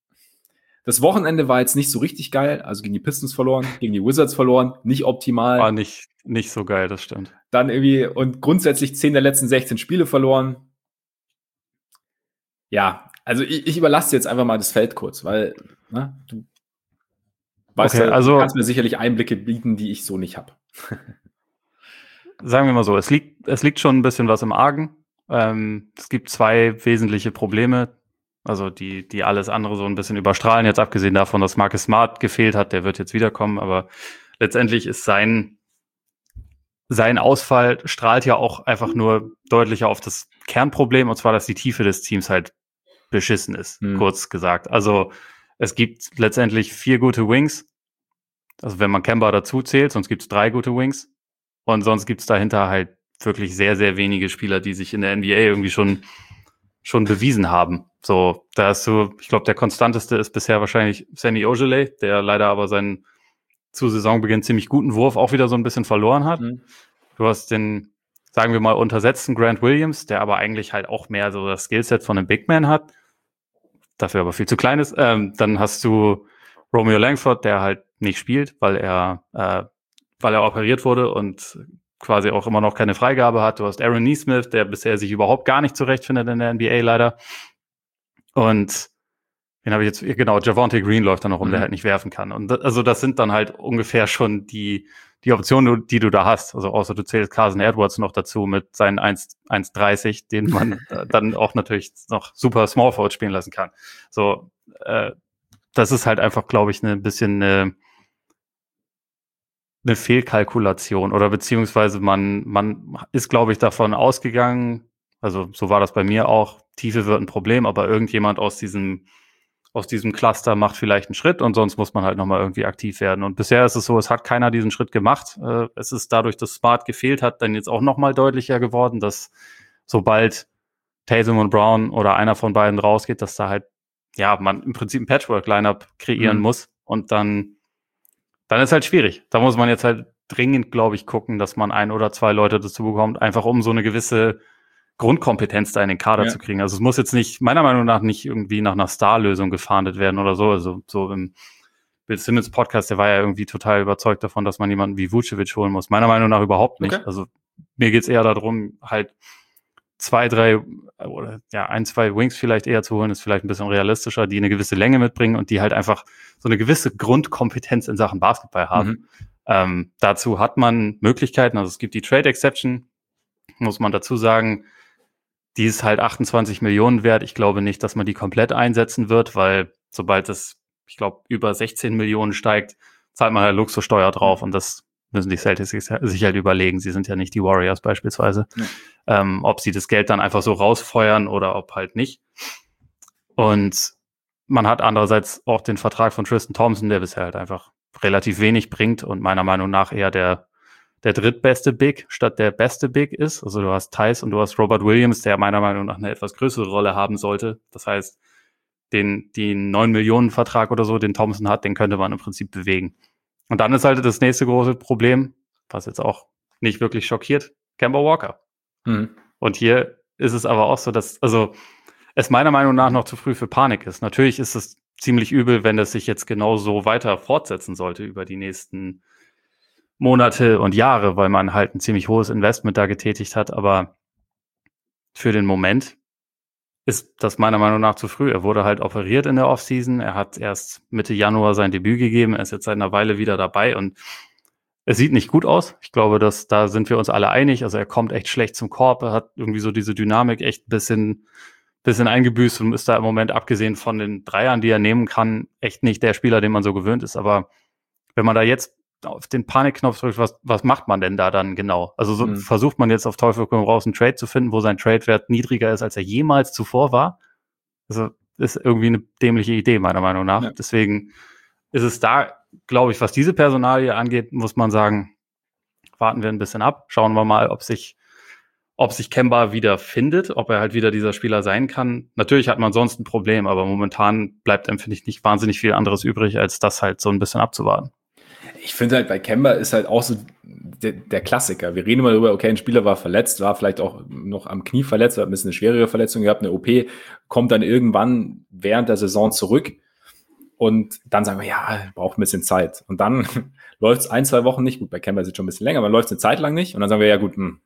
A: das Wochenende war jetzt nicht so richtig geil, also gegen die Pistons verloren, gegen die Wizards verloren, nicht optimal.
B: War nicht, nicht so geil, das stimmt.
A: Dann irgendwie und grundsätzlich zehn der letzten sechzehn Spiele verloren. Ja, also ich, ich überlasse dir jetzt einfach mal das Feld kurz, weil ne, du weißt
B: okay,
A: ja,
B: also,
A: du kannst mir sicherlich Einblicke bieten, die ich so nicht habe.
B: Sagen wir mal so, es liegt, es liegt schon ein bisschen was im Argen. Ähm, es gibt zwei wesentliche Probleme, also die, die alles andere so ein bisschen überstrahlen, jetzt abgesehen davon, dass Marcus Smart gefehlt hat, der wird jetzt wiederkommen, aber letztendlich ist sein, sein Ausfall strahlt ja auch einfach nur deutlicher auf das Kernproblem, und zwar, dass die Tiefe des Teams halt beschissen ist, hm. kurz gesagt. Also es gibt letztendlich vier gute Wings, also wenn man Kemba dazu zählt, sonst gibt es drei gute Wings und sonst gibt es dahinter halt wirklich sehr, sehr wenige Spieler, die sich in der N B A irgendwie schon, schon bewiesen haben. So, da ist so, ich glaube, der konstanteste ist bisher wahrscheinlich Semi Ojeleye, der leider aber seinen zu Saisonbeginn ziemlich guten Wurf auch wieder so ein bisschen verloren hat. Mhm. Du hast den, sagen wir mal, untersetzten Grant Williams, der aber eigentlich halt auch mehr so das Skillset von einem Big Man hat, dafür aber viel zu klein ist. Ähm, dann hast du Romeo Langford, der halt nicht spielt, weil er, äh, weil er operiert wurde und quasi auch immer noch keine Freigabe hat. Du hast Aaron Nesmith, der bisher sich überhaupt gar nicht zurechtfindet in der N B A leider. Und den habe ich jetzt, genau, Javonte Green läuft da noch rum, mhm. der halt nicht werfen kann. Und das, also das sind dann halt ungefähr schon die, die Optionen, die du da hast. Also außer du zählst Carson Edwards noch dazu mit seinen eins Komma dreißig, den man dann auch natürlich noch super Small Forward spielen lassen kann. So, äh, das ist halt einfach, glaube ich, ein bisschen eine, eine Fehlkalkulation oder beziehungsweise man, man ist, glaube ich, davon ausgegangen, also so war das bei mir auch, Tiefe wird ein Problem, aber irgendjemand aus diesem aus diesem Cluster macht vielleicht einen Schritt und sonst muss man halt nochmal irgendwie aktiv werden. Und bisher ist es so, es hat keiner diesen Schritt gemacht. Äh, es ist dadurch, dass Smart gefehlt hat, dann jetzt auch nochmal deutlicher geworden, dass sobald Tatum und Brown oder einer von beiden rausgeht, dass da halt, ja, man im Prinzip ein Patchwork-Lineup kreieren mhm. muss und dann, dann ist halt schwierig. Da muss man jetzt halt dringend, glaube ich, gucken, dass man ein oder zwei Leute dazu bekommt, einfach um so eine gewisse Grundkompetenz da in den Kader ja. zu kriegen. Also es muss jetzt nicht, meiner Meinung nach, nicht irgendwie nach einer Star-Lösung gefahndet werden oder so. Also so im Bill Simmons Podcast, der war ja irgendwie total überzeugt davon, dass man jemanden wie Vucevic holen muss. Meiner Meinung nach überhaupt nicht. Okay. Also mir geht's eher darum, halt zwei, drei oder ja, ein, zwei Wings vielleicht eher zu holen, ist vielleicht ein bisschen realistischer, die eine gewisse Länge mitbringen und die halt einfach so eine gewisse Grundkompetenz in Sachen Basketball haben. Mhm. Ähm, dazu hat man Möglichkeiten, also es gibt die Trade Exception, muss man dazu sagen, die ist halt achtundzwanzig Millionen wert. Ich glaube nicht, dass man die komplett einsetzen wird, weil sobald es, ich glaube, über sechzehn Millionen steigt, zahlt man halt Luxussteuer drauf und das müssen die Celtics sich halt überlegen. Sie sind ja nicht die Warriors beispielsweise. Ja. Ähm, ob sie das Geld dann einfach so rausfeuern oder ob halt nicht. Und man hat andererseits auch den Vertrag von Tristan Thompson, der bisher halt einfach relativ wenig bringt und meiner Meinung nach eher der, der drittbeste Big statt der beste Big ist. Also du hast Theis und du hast Robert Williams, der meiner Meinung nach eine etwas größere Rolle haben sollte. Das heißt, den, den neun Millionen Vertrag oder so, den Thompson hat, den könnte man im Prinzip bewegen. Und dann ist halt das nächste große Problem, was jetzt auch nicht wirklich schockiert, Kemba Walker. Mhm. Und hier ist es aber auch so, dass, also es meiner Meinung nach noch zu früh für Panik ist. Natürlich ist es ziemlich übel, wenn das sich jetzt genau so weiter fortsetzen sollte über die nächsten Monate und Jahre, weil man halt ein ziemlich hohes Investment da getätigt hat, aber für den Moment ist das meiner Meinung nach zu früh. Er wurde halt operiert in der Offseason. Er hat erst Mitte Januar sein Debüt gegeben. Er ist jetzt seit einer Weile wieder dabei und es sieht nicht gut aus. Ich glaube, dass da sind wir uns alle einig. Also er kommt echt schlecht zum Korb. Er hat irgendwie so diese Dynamik echt ein bisschen, bisschen eingebüßt und ist da im Moment, abgesehen von den Dreiern, die er nehmen kann, echt nicht der Spieler, den man so gewöhnt ist. Aber wenn man da jetzt auf den Panikknopf drückt, was, was macht man denn da dann genau? Also so mhm. versucht man jetzt auf Teufel komm raus einen Trade zu finden, wo sein Trade-Wert niedriger ist, als er jemals zuvor war. Also ist irgendwie eine dämliche Idee, meiner Meinung nach. Ja. Deswegen ist es da, glaube ich, was diese Personalie angeht, muss man sagen, warten wir ein bisschen ab. Schauen wir mal, ob sich, ob sich Kemba wieder findet, ob er halt wieder dieser Spieler sein kann. Natürlich hat man sonst ein Problem, aber momentan bleibt einem, finde ich, nicht wahnsinnig viel anderes übrig, als das halt so ein bisschen abzuwarten.
A: Ich finde halt, bei Kemba ist halt auch so der, der Klassiker. Wir reden immer darüber, okay, ein Spieler war verletzt, war vielleicht auch noch am Knie verletzt, hat ein bisschen eine schwerere Verletzung gehabt, eine O P, kommt dann irgendwann während der Saison zurück und dann sagen wir, ja, braucht ein bisschen Zeit. Und dann läuft es ein, zwei Wochen nicht. Gut, bei Kemba ist es schon ein bisschen länger, aber läuft es eine Zeit lang nicht. Und dann sagen wir, ja gut, mh,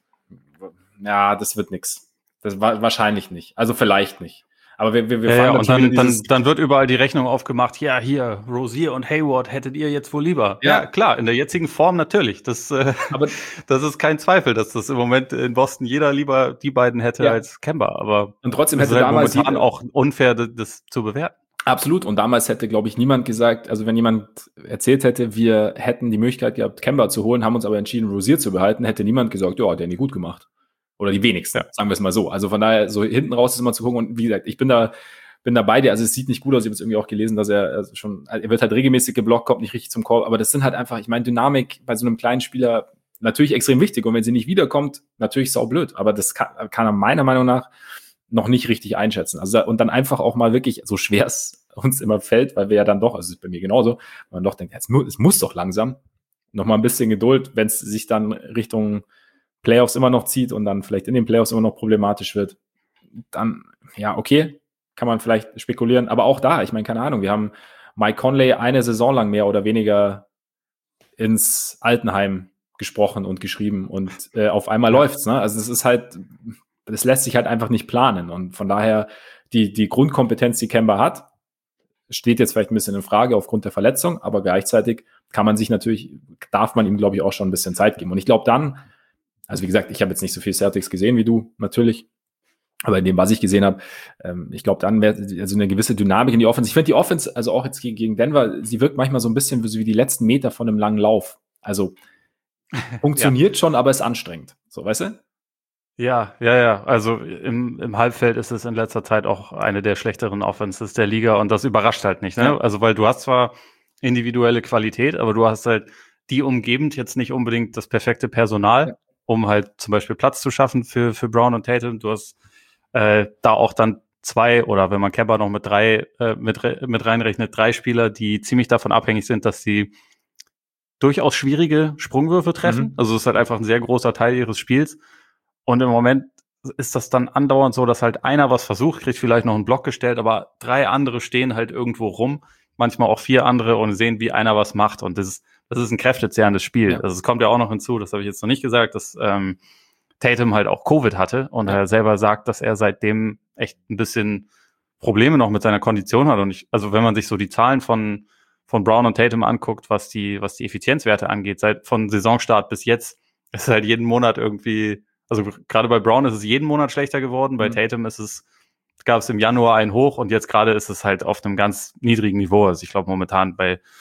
A: ja, das wird nichts. Das war wahrscheinlich nicht. Also vielleicht nicht. Aber wir, wir, wir
B: ja, ja, und dann, dann, dann wird überall die Rechnung aufgemacht, ja, hier, Rozier und Hayward hättet ihr jetzt wohl lieber. Ja, ja klar, in der jetzigen Form natürlich. Das, äh, aber das ist kein Zweifel, dass das im Moment in Boston jeder lieber die beiden hätte ja. als Kemba. Aber
A: und trotzdem hätte
B: halt
A: damals
B: momentan jeder, auch unfair, das zu bewerten.
A: Absolut. Und damals hätte, glaube ich, niemand gesagt, also wenn jemand erzählt hätte, wir hätten die Möglichkeit gehabt, Kemba zu holen, haben uns aber entschieden, Rozier zu behalten, hätte niemand gesagt, ja, der hat nie gut gemacht. Oder die wenigsten, ja. sagen wir es mal so. Also von daher, so hinten raus ist immer zu gucken. Und wie gesagt, ich bin da, bin da bei dir. Also es sieht nicht gut aus. Ich habe jetzt irgendwie auch gelesen, dass er also schon, er wird halt regelmäßig geblockt, kommt nicht richtig zum Korb. Aber das sind halt einfach, ich meine, Dynamik bei so einem kleinen Spieler natürlich extrem wichtig. Und wenn sie nicht wiederkommt, natürlich saublöd. Aber das kann, kann er meiner Meinung nach noch nicht richtig einschätzen. Also und dann einfach auch mal wirklich, so schwer es uns immer fällt, weil wir ja dann doch, also es ist bei mir genauso, man doch denkt, es muss, es muss doch langsam noch mal ein bisschen Geduld, wenn es sich dann Richtung Playoffs immer noch zieht und dann vielleicht in den Playoffs immer noch problematisch wird, dann, ja, okay, kann man vielleicht spekulieren. Aber auch da, ich meine, keine Ahnung, wir haben Mike Conley eine Saison lang mehr oder weniger ins Altenheim gesprochen und geschrieben und äh, auf einmal ja. läuft's, ne? Also es ist halt, das lässt sich halt einfach nicht planen und von daher die, die Grundkompetenz, die Kemba hat, steht jetzt vielleicht ein bisschen in Frage aufgrund der Verletzung, aber gleichzeitig kann man sich natürlich, darf man ihm, glaube ich, auch schon ein bisschen Zeit geben. Und ich glaube dann, also wie gesagt, ich habe jetzt nicht so viel Celtics gesehen wie du, natürlich. Aber in dem, was ich gesehen habe, ähm, ich glaube, dann wäre also eine gewisse Dynamik in die Offense. Ich finde die Offense, also auch jetzt gegen Denver, sie wirkt manchmal so ein bisschen wie die letzten Meter von einem langen Lauf. Also funktioniert ja. schon, aber ist anstrengend. So, weißt du?
B: Ja, ja, ja. Also im, im Halbfeld ist es in letzter Zeit auch eine der schlechteren Offenses der Liga und das überrascht halt nicht. Ne? Ja. Also weil du hast zwar individuelle Qualität, aber du hast halt die umgebend jetzt nicht unbedingt das perfekte Personal. Ja. um halt zum Beispiel Platz zu schaffen für, für Brown und Tatum. Du hast äh, da auch dann zwei oder wenn man Kemba noch mit drei äh, mit, mit reinrechnet, drei Spieler, die ziemlich davon abhängig sind, dass sie durchaus schwierige Sprungwürfe treffen. Mhm. Also es ist halt einfach ein sehr großer Teil ihres Spiels. Und im Moment ist das dann andauernd so, dass halt einer was versucht, kriegt vielleicht noch einen Block gestellt, aber drei andere stehen halt irgendwo rum, manchmal auch vier andere und sehen, wie einer was macht. Und das ist Das ist ein kräftezehrendes Spiel. Ja. Also es kommt ja auch noch hinzu, das habe ich jetzt noch nicht gesagt, dass ähm, Tatum halt auch Covid hatte und ja. er selber sagt, dass er seitdem echt ein bisschen Probleme noch mit seiner Kondition hat. Und ich, also wenn man sich so die Zahlen von von Brown und Tatum anguckt, was die was die Effizienzwerte angeht, seit von Saisonstart bis jetzt, ist halt jeden Monat irgendwie, also gerade bei Brown ist es jeden Monat schlechter geworden, bei mhm. Tatum ist es, gab es im Januar einen Hoch und jetzt gerade ist es halt auf einem ganz niedrigen Niveau. Also ich glaube momentan bei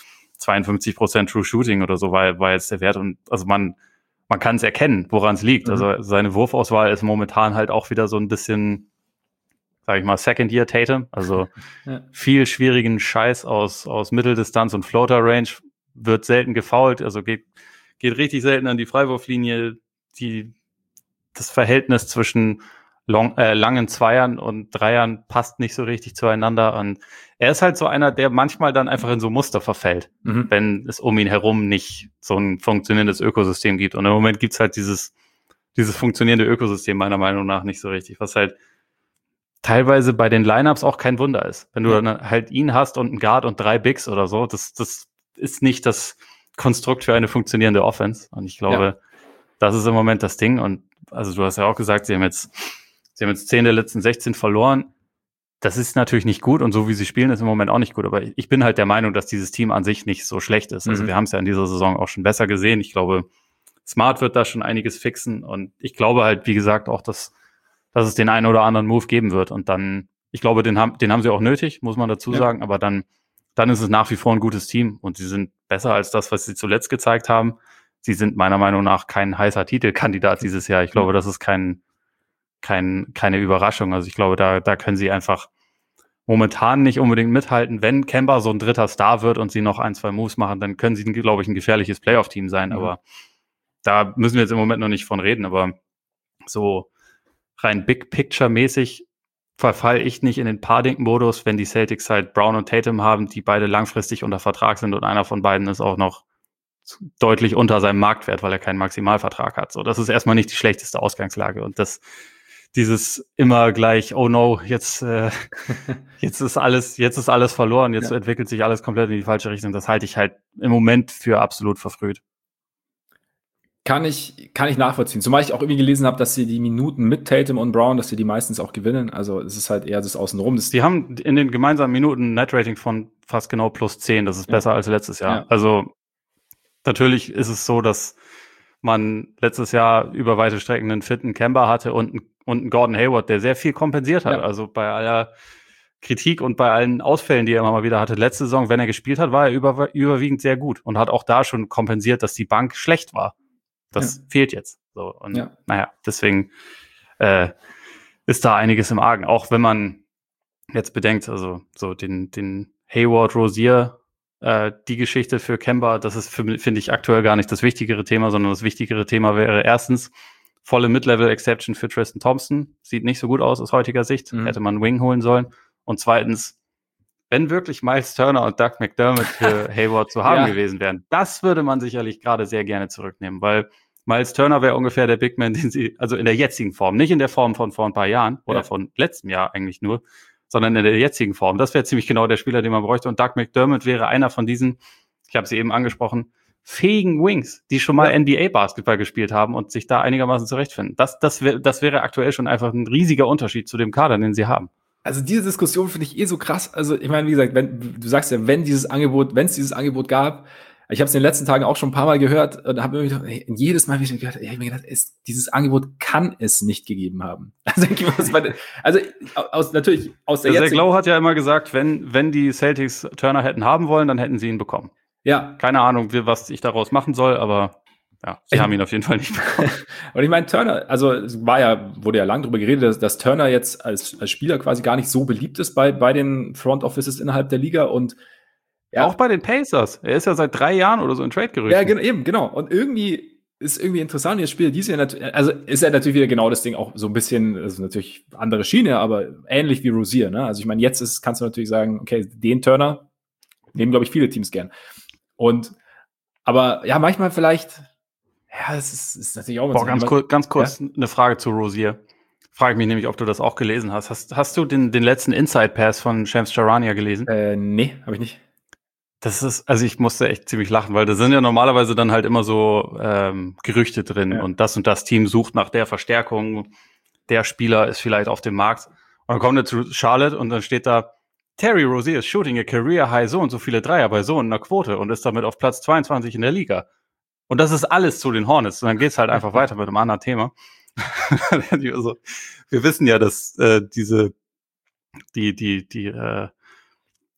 B: zweiundfünfzig Prozent True Shooting oder so war, war jetzt der Wert. Und also man, man kann es erkennen, woran es liegt. Mhm. Also seine Wurfauswahl ist momentan halt auch wieder so ein bisschen, sag ich mal, Second Year Tatum. Also ja. viel schwierigen Scheiß aus, aus Mitteldistanz und Floater Range, wird selten gefoult, also geht, geht richtig selten an die Freiwurflinie. Die, das Verhältnis zwischen long, äh, langen Zweiern und Dreiern passt nicht so richtig zueinander. Und er ist halt so einer, der manchmal dann einfach in so Muster verfällt, mhm. wenn es um ihn herum nicht so ein funktionierendes Ökosystem gibt. Und im Moment gibt's halt dieses, dieses funktionierende Ökosystem meiner Meinung nach nicht so richtig, was halt teilweise bei den Lineups auch kein Wunder ist. Wenn du ja. dann halt ihn hast und einen Guard und drei Bigs oder so, das, das ist nicht das Konstrukt für eine funktionierende Offense. Und ich glaube, ja. das ist im Moment das Ding. Und also du hast ja auch gesagt, sie haben jetzt, sie haben jetzt zehn der letzten sechzehn verloren. Das ist natürlich nicht gut. Und so wie sie spielen, ist im Moment auch nicht gut. Aber ich bin halt der Meinung, dass dieses Team an sich nicht so schlecht ist. Also mhm. wir haben es ja in dieser Saison auch schon besser gesehen. Ich glaube, Smart wird da schon einiges fixen. Und ich glaube halt, wie gesagt, auch, dass, dass es den einen oder anderen Move geben wird. Und dann, ich glaube, den haben, den haben sie auch nötig, muss man dazu ja. sagen. Aber dann, dann ist es nach wie vor ein gutes Team. Und sie sind besser als das, was sie zuletzt gezeigt haben. Sie sind meiner Meinung nach kein heißer Titelkandidat dieses Jahr. Ich glaube, das ist kein, kein, keine Überraschung. Also ich glaube, da, da können sie einfach momentan nicht unbedingt mithalten. Wenn Kemba so ein dritter Star wird und sie noch ein, zwei Moves machen, dann können sie, glaube ich, ein gefährliches Playoff-Team sein. Mhm. Aber da müssen wir jetzt im Moment noch nicht von reden. Aber so rein Big-Picture-mäßig verfall ich nicht in den Padding-Modus, wenn die Celtics halt Brown und Tatum haben, die beide langfristig unter Vertrag sind und einer von beiden ist auch noch deutlich unter seinem Marktwert, weil er keinen Maximalvertrag hat. So, das ist erstmal nicht die schlechteste Ausgangslage. Und das, dieses immer gleich, oh no, jetzt, äh, jetzt ist alles, jetzt ist alles verloren, jetzt ja. entwickelt sich alles komplett in die falsche Richtung. Das halte ich halt im Moment für absolut verfrüht.
A: Kann ich, kann ich nachvollziehen. Zumal ich auch irgendwie gelesen habe, dass sie die Minuten mit Tatum und Brown, dass sie die meistens auch gewinnen. Also es ist halt eher das Außenrum.
B: Die haben in den gemeinsamen Minuten ein Net-Rating von fast genau plus zehn. Das ist ja. besser als letztes Jahr. Ja. Also natürlich ist es so, dass man letztes Jahr über weite Strecken einen fitten Kemba hatte und, und einen Gordon Hayward, der sehr viel kompensiert hat. Ja. Also bei aller Kritik und bei allen Ausfällen, die er immer mal wieder hatte. Letzte Saison, wenn er gespielt hat, war er über, überwiegend sehr gut und hat auch da schon kompensiert, dass die Bank schlecht war. Das ja. fehlt jetzt. So. Und ja. naja, deswegen äh, ist da einiges im Argen. Auch wenn man jetzt bedenkt, also so den, den Hayward-Rosier, äh, die Geschichte für Kemba, das ist, finde ich, aktuell gar nicht das wichtigere Thema, sondern das wichtigere Thema wäre erstens volle Mid-Level-Exception für Tristan Thompson. Sieht nicht so gut aus aus heutiger Sicht. Mhm. Hätte man einen Wing holen sollen. Und zweitens, wenn wirklich Miles Turner und Doug McDermott für Hayward zu haben ja. gewesen wären, das würde man sicherlich gerade sehr gerne zurücknehmen, weil Miles Turner wäre ungefähr der Big Man, den sie, also in der jetzigen Form, nicht in der Form von vor ein paar Jahren oder ja. von letztem Jahr eigentlich nur, sondern in der jetzigen Form. Das wäre ziemlich genau der Spieler, den man bräuchte. Und Doug McDermott wäre einer von diesen, ich habe sie eben angesprochen, fähigen Wings, die schon mal ja. N B A-Basketball gespielt haben und sich da einigermaßen zurechtfinden. Das, das, wär, das wäre aktuell schon einfach ein riesiger Unterschied zu dem Kader, den sie haben.
A: Also diese Diskussion finde ich eh so krass. Also ich meine, wie gesagt, wenn du sagst ja, wenn dieses Angebot, wenn es dieses Angebot gab, ich habe es in den letzten Tagen auch schon ein paar Mal gehört und habe mir gedacht, ey, jedes Mal, wie ich mir gehört, ich habe mir gedacht, es, dieses Angebot kann es nicht gegeben haben. Also, also aus, natürlich aus der,
B: der Zach Lowe hat ja immer gesagt, wenn wenn die Celtics Turner hätten haben wollen, dann hätten sie ihn bekommen.
A: Ja.
B: Keine Ahnung, was ich daraus machen soll, aber ja, sie ich, haben ihn auf jeden Fall nicht bekommen.
A: Und ich meine, Turner, also es war ja, wurde ja lang drüber geredet, dass, dass Turner jetzt als, als Spieler quasi gar nicht so beliebt ist bei, bei den Front Offices innerhalb der Liga und
B: ja. Auch bei den Pacers. Er ist ja seit drei Jahren oder so in Trade-Gerüchten.
A: Ja, genau, eben, genau. Und irgendwie ist irgendwie interessant, jetzt spielt dieses Jahr, nat- also ist ja natürlich wieder genau das Ding, auch so ein bisschen, also natürlich andere Schiene, aber ähnlich wie Rozier, ne? Also ich meine, jetzt ist, kannst du natürlich sagen, okay, den Turner nehmen, glaube ich, viele Teams gern. Und, aber ja, manchmal vielleicht, ja, es ist, ist natürlich auch...
B: Boah, ganz, jemand, kurz, ganz kurz ja? eine Frage zu Rozier. Frage mich nämlich, ob du das auch gelesen hast. Hast, hast du den, den letzten Inside-Pass von Shams Charania gelesen?
A: Äh, nee, habe ich nicht.
B: Das ist, also ich musste echt ziemlich lachen, weil da sind ja normalerweise dann halt immer so ähm, Gerüchte drin ja. und das und das Team sucht nach der Verstärkung, der Spieler ist vielleicht auf dem Markt. Und dann kommt er zu Charlotte und dann steht da, Terry Rozier is shooting a career high so und so viele Dreier bei so einer Quote und ist damit auf Platz zweiundzwanzig in der Liga. Und das ist alles zu den Hornets. Und dann geht's halt einfach weiter mit einem anderen Thema. also, wir wissen ja, dass äh, diese, die, die, die, äh,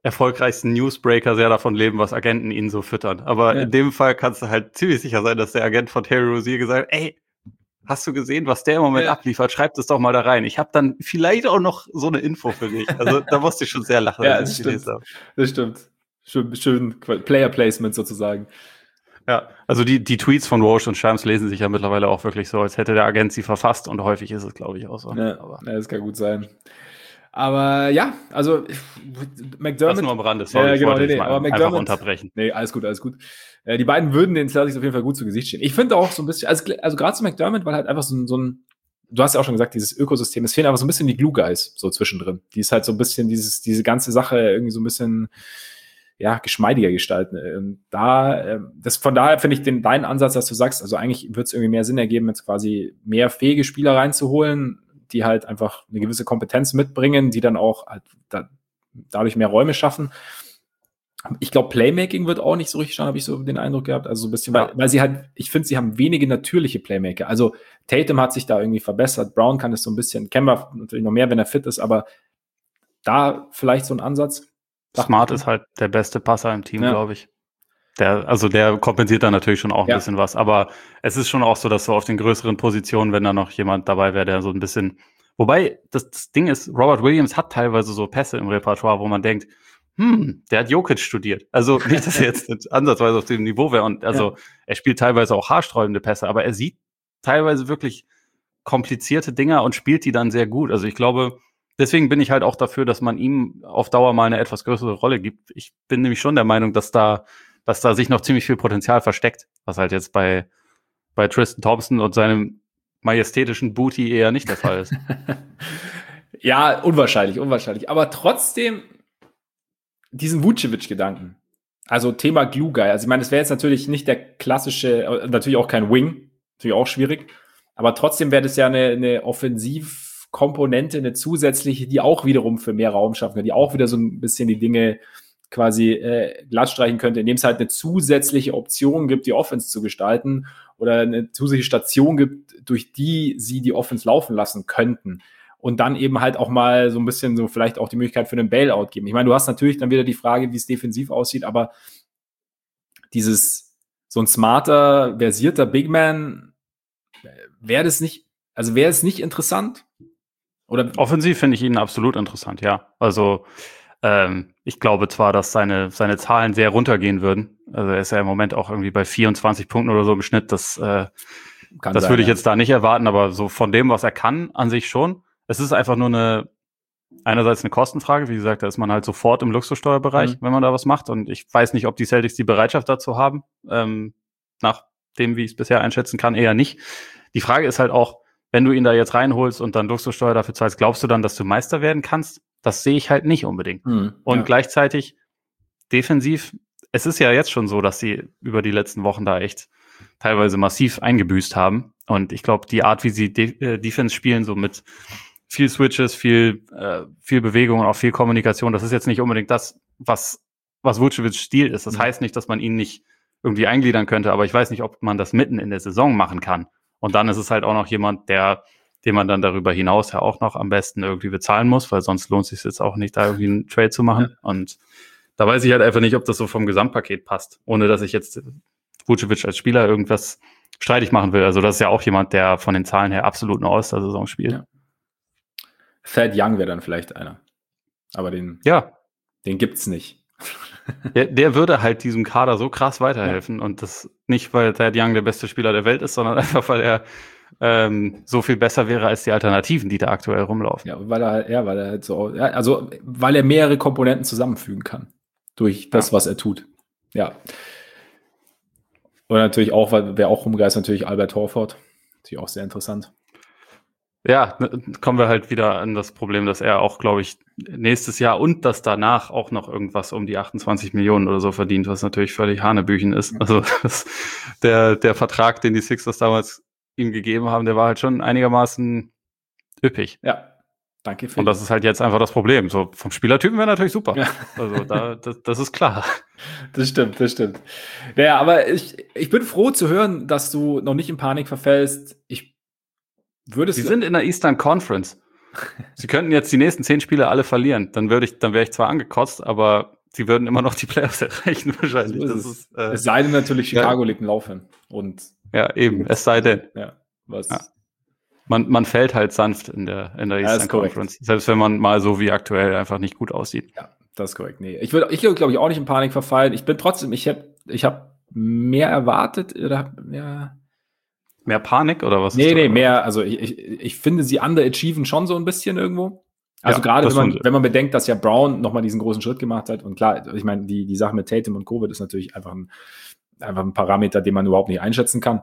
B: erfolgreichsten Newsbreaker sehr davon leben, was Agenten ihnen so füttern. Aber ja. in dem Fall kannst du halt ziemlich sicher sein, dass der Agent von Terry Rozier gesagt hat, ey, hast du gesehen, was der im Moment ja. abliefert? Schreib das doch mal da rein. Ich habe dann vielleicht auch noch so eine Info für dich. Also da musste ich schon sehr lachen.
A: Ja, das stimmt. Das stimmt. Schön, schön Player-Placement sozusagen.
B: Ja, also die, die Tweets von Woj und Shams lesen sich ja mittlerweile auch wirklich so, als hätte der Agent sie verfasst und häufig ist es, glaube ich, auch so.
A: Ja, aber ja, das kann gut sein. Aber ja, also McDermott...
B: Das nur am Rande, sorry,
A: ja,
B: ich
A: genau,
B: wollte
A: nee, nee,
B: mal
A: aber
B: einfach unterbrechen.
A: Nee, alles gut, alles gut. Äh, die beiden würden den Celtics auf jeden Fall gut zu Gesicht stehen. Ich finde auch so ein bisschen, also, also gerade zu McDermott, weil halt einfach so ein, so ein, du hast ja auch schon gesagt, dieses Ökosystem, es fehlen einfach so ein bisschen die Glue Guys so zwischendrin. Die ist halt so ein bisschen dieses, diese ganze Sache irgendwie so ein bisschen, ja, geschmeidiger gestalten. Und da, das, von daher finde ich den, deinen Ansatz, dass du sagst, also eigentlich würde es irgendwie mehr Sinn ergeben, jetzt quasi mehr fähige Spieler reinzuholen, die halt einfach eine gewisse Kompetenz mitbringen, die dann auch halt da, dadurch mehr Räume schaffen. Ich glaube, Playmaking wird auch nicht so richtig schauen, habe ich so den Eindruck gehabt. Also so ein bisschen, ja. weil, weil sie halt, ich finde, sie haben wenige natürliche Playmaker. Also Tatum hat sich da irgendwie verbessert, Brown kann es so ein bisschen, Kemba natürlich noch mehr, wenn er fit ist, aber da vielleicht so ein Ansatz.
B: Smart ist halt der beste Passer im Team, ja. glaube ich. Der, also der kompensiert da natürlich schon auch ein ja. bisschen was. Aber es ist schon auch so, dass so auf den größeren Positionen, wenn da noch jemand dabei wäre, der so ein bisschen. Wobei, das, das Ding ist, Robert Williams hat teilweise so Pässe im Repertoire, wo man denkt, hm, der hat Jokic studiert. Also nicht, dass er jetzt ansatzweise auf dem Niveau wäre. Und also ja. er spielt teilweise auch haarsträubende Pässe, aber er sieht teilweise wirklich komplizierte Dinger und spielt die dann sehr gut. Also ich glaube, deswegen bin ich halt auch dafür, dass man ihm auf Dauer mal eine etwas größere Rolle gibt. Ich bin nämlich schon der Meinung, dass da dass da sich noch ziemlich viel Potenzial versteckt, was halt jetzt bei, bei Tristan Thompson und seinem majestätischen Booty eher nicht der Fall ist.
A: Ja, unwahrscheinlich, unwahrscheinlich. Aber trotzdem diesen Vucevic-Gedanken. Also Thema Glue Guy. Also ich meine, das wäre jetzt natürlich nicht der klassische, natürlich auch kein Wing, natürlich auch schwierig, aber trotzdem wäre das ja eine, eine Offensivkomponente, eine zusätzliche, die auch wiederum für mehr Raum schaffen kann, die auch wieder so ein bisschen die Dinge quasi äh, glatt streichen könnte, indem es halt eine zusätzliche Option gibt, die Offense zu gestalten oder eine zusätzliche Station gibt, durch die sie die Offense laufen lassen könnten und dann eben halt auch mal so ein bisschen so vielleicht auch die Möglichkeit für einen Bailout geben. Ich meine, du hast natürlich dann wieder die Frage, wie es defensiv aussieht, aber dieses, so ein smarter, versierter Big Man, wäre das nicht, also wäre es nicht interessant? Oder?
B: Offensiv finde ich ihn absolut interessant, ja. Also Ähm, ich glaube zwar, dass seine, seine Zahlen sehr runtergehen würden. Also er ist ja im Moment auch irgendwie bei vierundzwanzig Punkten oder so im Schnitt. Das, äh, das sein, würde ich ja. jetzt da nicht erwarten, aber so von dem, was er kann, an sich schon. Es ist einfach nur eine, einerseits eine Kostenfrage. Wie gesagt, da ist man halt sofort im Luxussteuerbereich, mhm. wenn man da was macht. Und ich weiß nicht, ob die Celtics die Bereitschaft dazu haben. Ähm, nach dem, wie ich es bisher einschätzen kann, eher nicht. Die Frage ist halt auch, wenn du ihn da jetzt reinholst und dann Luxussteuer dafür zahlst, glaubst du dann, dass du Meister werden kannst? Das sehe ich halt nicht unbedingt. Hm, und ja. gleichzeitig defensiv, es ist ja jetzt schon so, dass sie über die letzten Wochen da echt teilweise massiv eingebüßt haben. Und ich glaube, die Art, wie sie De- äh, Defense spielen, so mit viel Switches, viel, äh, viel Bewegung und auch viel Kommunikation, das ist jetzt nicht unbedingt das, was, was Vucevic Stil ist. Das mhm. heißt nicht, dass man ihn nicht irgendwie eingliedern könnte, aber ich weiß nicht, ob man das mitten in der Saison machen kann. Und dann ist es halt auch noch jemand, der den man dann darüber hinaus ja auch noch am besten irgendwie bezahlen muss, weil sonst lohnt es sich jetzt auch nicht, da irgendwie einen Trade zu machen. Ja. Und da weiß ich halt einfach nicht, ob das so vom Gesamtpaket passt, ohne dass ich jetzt Vucevic als Spieler irgendwas streitig machen will. Also das ist ja auch jemand, der von den Zahlen her absolut eine All-Star-Saison spielt. Ja.
A: Thad Young wäre dann vielleicht einer. Aber den,
B: ja.
A: den gibt's nicht.
B: Der, der würde halt diesem Kader so krass weiterhelfen. Ja. Und das nicht, weil Thad Young der beste Spieler der Welt ist, sondern einfach, weil er ähm, so viel besser wäre als die Alternativen, die da aktuell rumlaufen.
A: Ja, weil er, ja, weil er halt so, ja, also weil er mehrere Komponenten zusammenfügen kann durch das, ja. was er tut. Ja. Und natürlich auch, weil wer auch rumgeist, natürlich Albert Horford. Natürlich auch sehr interessant.
B: Ja, kommen wir halt wieder an das Problem, dass er auch, glaube ich, nächstes Jahr und das danach auch noch irgendwas um die achtundzwanzig Millionen oder so verdient, was natürlich völlig Hanebüchen ist. Also das, der, der Vertrag, den die Sixers damals ihm gegeben haben, der war halt schon einigermaßen üppig.
A: Ja, danke für
B: Und das ist halt jetzt einfach das Problem. So vom Spielertypen wäre natürlich super. Ja. Also da, das, das ist klar.
A: Das stimmt, das stimmt. Naja, aber ich, ich bin froh zu hören, dass du noch nicht in Panik verfällst. Ich würde
B: Sie sind in der Eastern Conference. Sie könnten jetzt die nächsten zehn Spiele alle verlieren. Dann würde ich, dann wäre ich zwar angekotzt, aber sie würden immer noch die Playoffs erreichen wahrscheinlich.
A: So ist
B: das
A: es.
B: ist, äh,
A: Es sei denn natürlich, Chicago
B: ja.
A: legt einen Lauf hin. Und
B: Ja, eben, es sei denn.
A: Ja, was.
B: Ja. Man, man fällt halt sanft in der, in der
A: Ja, das
B: Eastern
A: ist korrekt.
B: Conference. Selbst wenn man mal so wie aktuell einfach nicht gut aussieht.
A: Ja, das ist korrekt. Nee, ich würde, ich glaube ich auch nicht in Panik verfallen. Ich bin trotzdem, ich habe, ich habe mehr erwartet oder mehr.
B: Mehr Panik oder was?
A: Nee,
B: ist
A: nee,
B: da?
A: mehr. Also ich, ich, ich finde, sie underachieven schon so ein bisschen irgendwo. Also
B: Ja,
A: gerade
B: das
A: wenn man,
B: tun sie.
A: wenn man bedenkt, dass ja Brown nochmal diesen großen Schritt gemacht hat. Und klar, ich meine, die, die Sache mit Tatum und Covid ist natürlich einfach ein, einfach ein Parameter, den man überhaupt nicht einschätzen kann.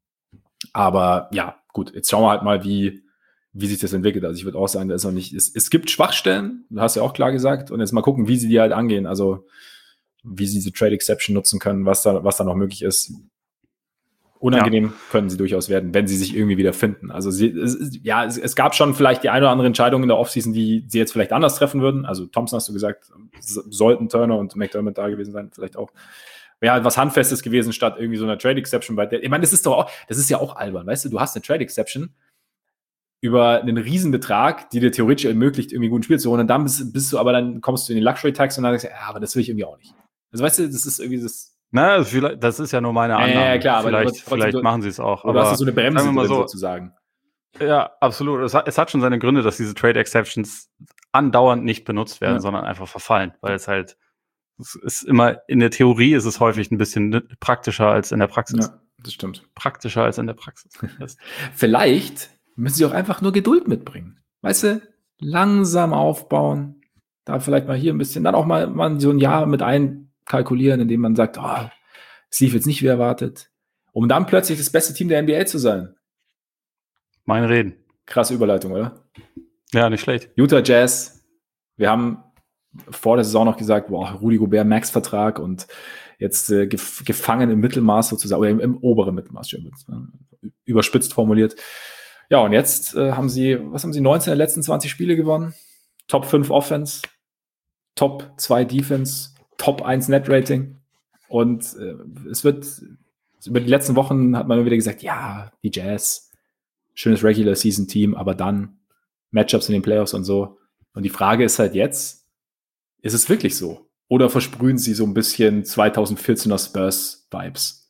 A: Aber ja, gut, jetzt schauen wir halt mal, wie, wie sich das entwickelt. Also ich würde auch sagen, da ist noch nicht, es, es gibt Schwachstellen, du hast ja auch klar gesagt, und jetzt mal gucken, wie sie die halt angehen. Also wie sie diese Trade Exception nutzen können, was da, was da noch möglich ist. Unangenehm ja. können sie durchaus werden, wenn sie sich irgendwie wieder finden. Also sie, es, ja, es, es gab schon vielleicht die eine oder andere Entscheidung in der Offseason, die sie jetzt vielleicht anders treffen würden. Also Thompson hast du gesagt, sollten Turner und McDermott da gewesen sein, vielleicht auch. Wäre halt was Handfestes gewesen, statt irgendwie so einer Trade Exception. Bei der, ich meine, das ist doch auch, das ist ja auch albern, weißt du, du hast eine Trade Exception über einen Riesenbetrag, die dir theoretisch ermöglicht, irgendwie guten Spiel zu holen, und dann bist, bist du aber, dann kommst du in den Luxury Tax und dann sagst du, ja, aber das will ich irgendwie auch nicht. Also weißt du, das ist irgendwie das.
B: Na, vielleicht, das ist ja nur meine Annahme.
A: Ja, klar, aber
B: vielleicht,
A: trotzdem,
B: vielleicht
A: du,
B: machen sie es auch.
A: Oder
B: aber
A: hast du so eine Bremse
B: sagen wir mal
A: drin,
B: so,
A: sozusagen.
B: Ja, absolut. Es hat, es hat schon seine Gründe, dass diese Trade Exceptions andauernd nicht benutzt werden, ja. sondern einfach verfallen, weil es halt es ist immer, in der Theorie ist es häufig ein bisschen praktischer als in der Praxis.
A: Ja, das stimmt.
B: Praktischer als in der Praxis.
A: Vielleicht müssen sie auch einfach nur Geduld mitbringen. Weißt du, langsam aufbauen, da vielleicht mal hier ein bisschen, dann auch mal, mal so ein Jahr mit einkalkulieren, indem man sagt, oh, es lief jetzt nicht wie erwartet, um dann plötzlich das beste Team der N B A zu sein.
B: Mein Reden.
A: Krasse Überleitung, oder?
B: Ja, nicht schlecht.
A: Utah Jazz, wir haben vor der Saison noch gesagt, boah, Rudy Gobert, Max-Vertrag und jetzt äh, gef- gefangen im Mittelmaß sozusagen, oder im, im oberen Mittelmaß, schön, äh, überspitzt formuliert. Ja, und jetzt äh, haben sie, was haben sie, neunzehn der letzten zwanzig Spiele gewonnen, Top fünf Offense, Top zwei Defense, Top eins Net-Rating, und äh, es wird, über die letzten Wochen hat man immer wieder gesagt, ja, die Jazz, schönes Regular-Season-Team, aber dann Matchups in den Playoffs und so. Und die Frage ist halt jetzt, ist es wirklich so? Oder versprühen sie so ein bisschen zweitausendvierzehner Spurs-Vibes?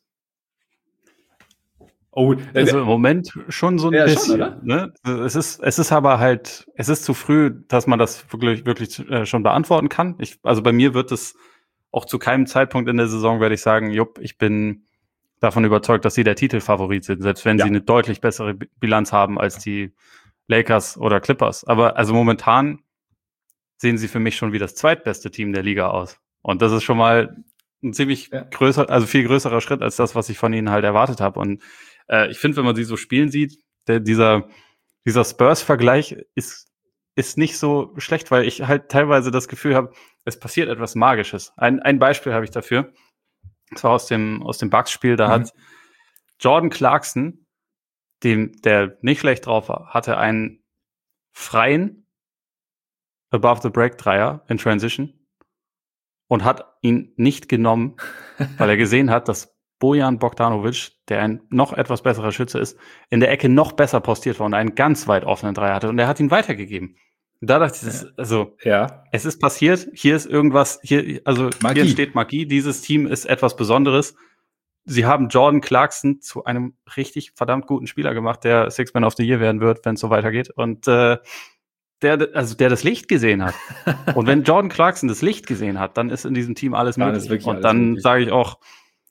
B: Oh, also im Moment schon so ein
A: ja,
B: bisschen.
A: Schon, oder?
B: Ne? Es ist, es ist aber halt, es ist zu früh, dass man das wirklich, wirklich äh, schon beantworten kann. Ich, also bei mir wird es auch zu keinem Zeitpunkt in der Saison, werde ich sagen, jupp, ich bin davon überzeugt, dass sie der Titelfavorit sind, selbst wenn ja. sie eine deutlich bessere Bilanz haben als die Lakers oder Clippers. Aber also momentan sehen sie für mich schon wie das zweitbeste Team der Liga aus. Und das ist schon mal ein ziemlich ja. größer, also viel größerer Schritt als das, was ich von ihnen halt erwartet habe. Und äh, ich finde, wenn man sie so spielen sieht, der, dieser, dieser Spurs-Vergleich ist, ist nicht so schlecht, weil ich halt teilweise das Gefühl habe, es passiert etwas Magisches. Ein, ein Beispiel habe ich dafür. Das war aus dem, aus dem Bucks-Spiel, da mhm. hat Jordan Clarkson, dem, der nicht schlecht drauf war, hatte einen freien Above-the-Break-Dreier in Transition und hat ihn nicht genommen, weil er gesehen hat, dass Bojan Bogdanovic, der ein noch etwas besserer Schütze ist, in der Ecke noch besser postiert war und einen ganz weit offenen Dreier hatte, und er hat ihn weitergegeben. Und da dachte ich, das, also,
A: ja.
B: es ist passiert, hier ist irgendwas, hier, also,
A: Magie.
B: Hier entsteht Magie, dieses Team ist etwas Besonderes. Sie haben Jordan Clarkson zu einem richtig verdammt guten Spieler gemacht, der Sixth Man of the Year werden wird, wenn es so weitergeht. Und äh, der, also der das Licht gesehen hat. Und wenn Jordan Clarkson das Licht gesehen hat, dann ist in diesem Team alles
A: dann
B: möglich. Und
A: alles
B: dann sage ich auch,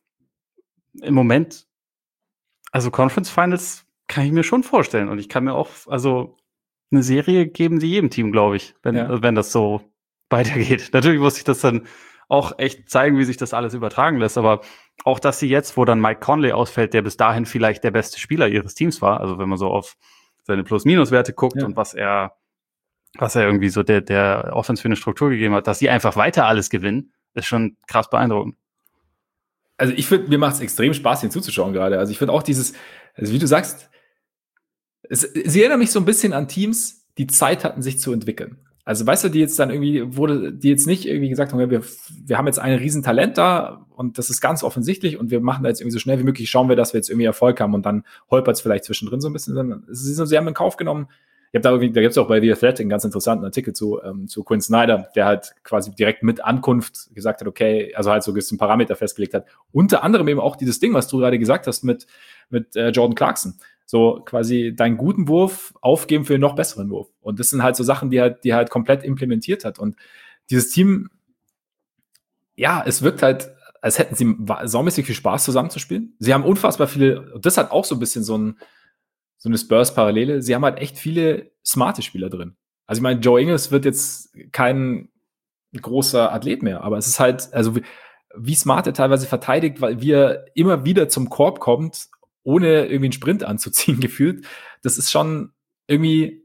B: im Moment, also Conference Finals kann ich mir schon vorstellen. Und ich kann mir auch, also eine Serie geben sie jedem Team, glaube ich, wenn, ja. wenn das so weitergeht. Natürlich muss ich das dann auch echt zeigen, wie sich das alles übertragen lässt. Aber auch, dass sie jetzt, wo dann Mike Conley ausfällt, der bis dahin vielleicht der beste Spieler ihres Teams war, also wenn man so auf seine Plus-Minus-Werte guckt ja. und was er was er irgendwie so der, der Offense für eine Struktur gegeben hat, dass sie einfach weiter alles gewinnen, ist schon krass beeindruckend.
A: Also ich finde, mir macht es extrem Spaß, ihnen zuzuschauen gerade. Also ich finde auch dieses, also wie du sagst, es, sie erinnern mich so ein bisschen an Teams, die Zeit hatten, sich zu entwickeln. Also weißt du, die jetzt dann irgendwie, wurde, die jetzt nicht irgendwie gesagt haben, wir, wir haben jetzt ein Riesentalent da und das ist ganz offensichtlich und wir machen da jetzt irgendwie so schnell wie möglich, schauen wir, dass wir jetzt irgendwie Erfolg haben und dann holpert es vielleicht zwischendrin so ein bisschen. Sie, sie haben in Kauf genommen, Ich hab da irgendwie, da gibt es auch bei The Athletic einen ganz interessanten Artikel zu, ähm, zu Quinn Snyder, der halt quasi direkt mit Ankunft gesagt hat, okay, also halt so ein bisschen Parameter festgelegt hat. Unter anderem eben auch dieses Ding, was du gerade gesagt hast mit, mit äh, Jordan Clarkson. So quasi deinen guten Wurf aufgeben für einen noch besseren Wurf. Und das sind halt so Sachen, die halt, die halt komplett implementiert hat. Und dieses Team, ja, es wirkt halt, als hätten sie saumäßig viel Spaß zusammenzuspielen. Sie haben unfassbar viele, und das hat auch so ein bisschen so, ein, so eine Spurs-Parallele, sie haben halt echt viele smarte Spieler drin. Also ich meine, Joe Ingles wird jetzt kein großer Athlet mehr, aber es ist halt, also wie, wie smart er teilweise verteidigt, weil wie er immer wieder zum Korb kommt, ohne irgendwie einen Sprint anzuziehen, gefühlt. Das ist schon irgendwie,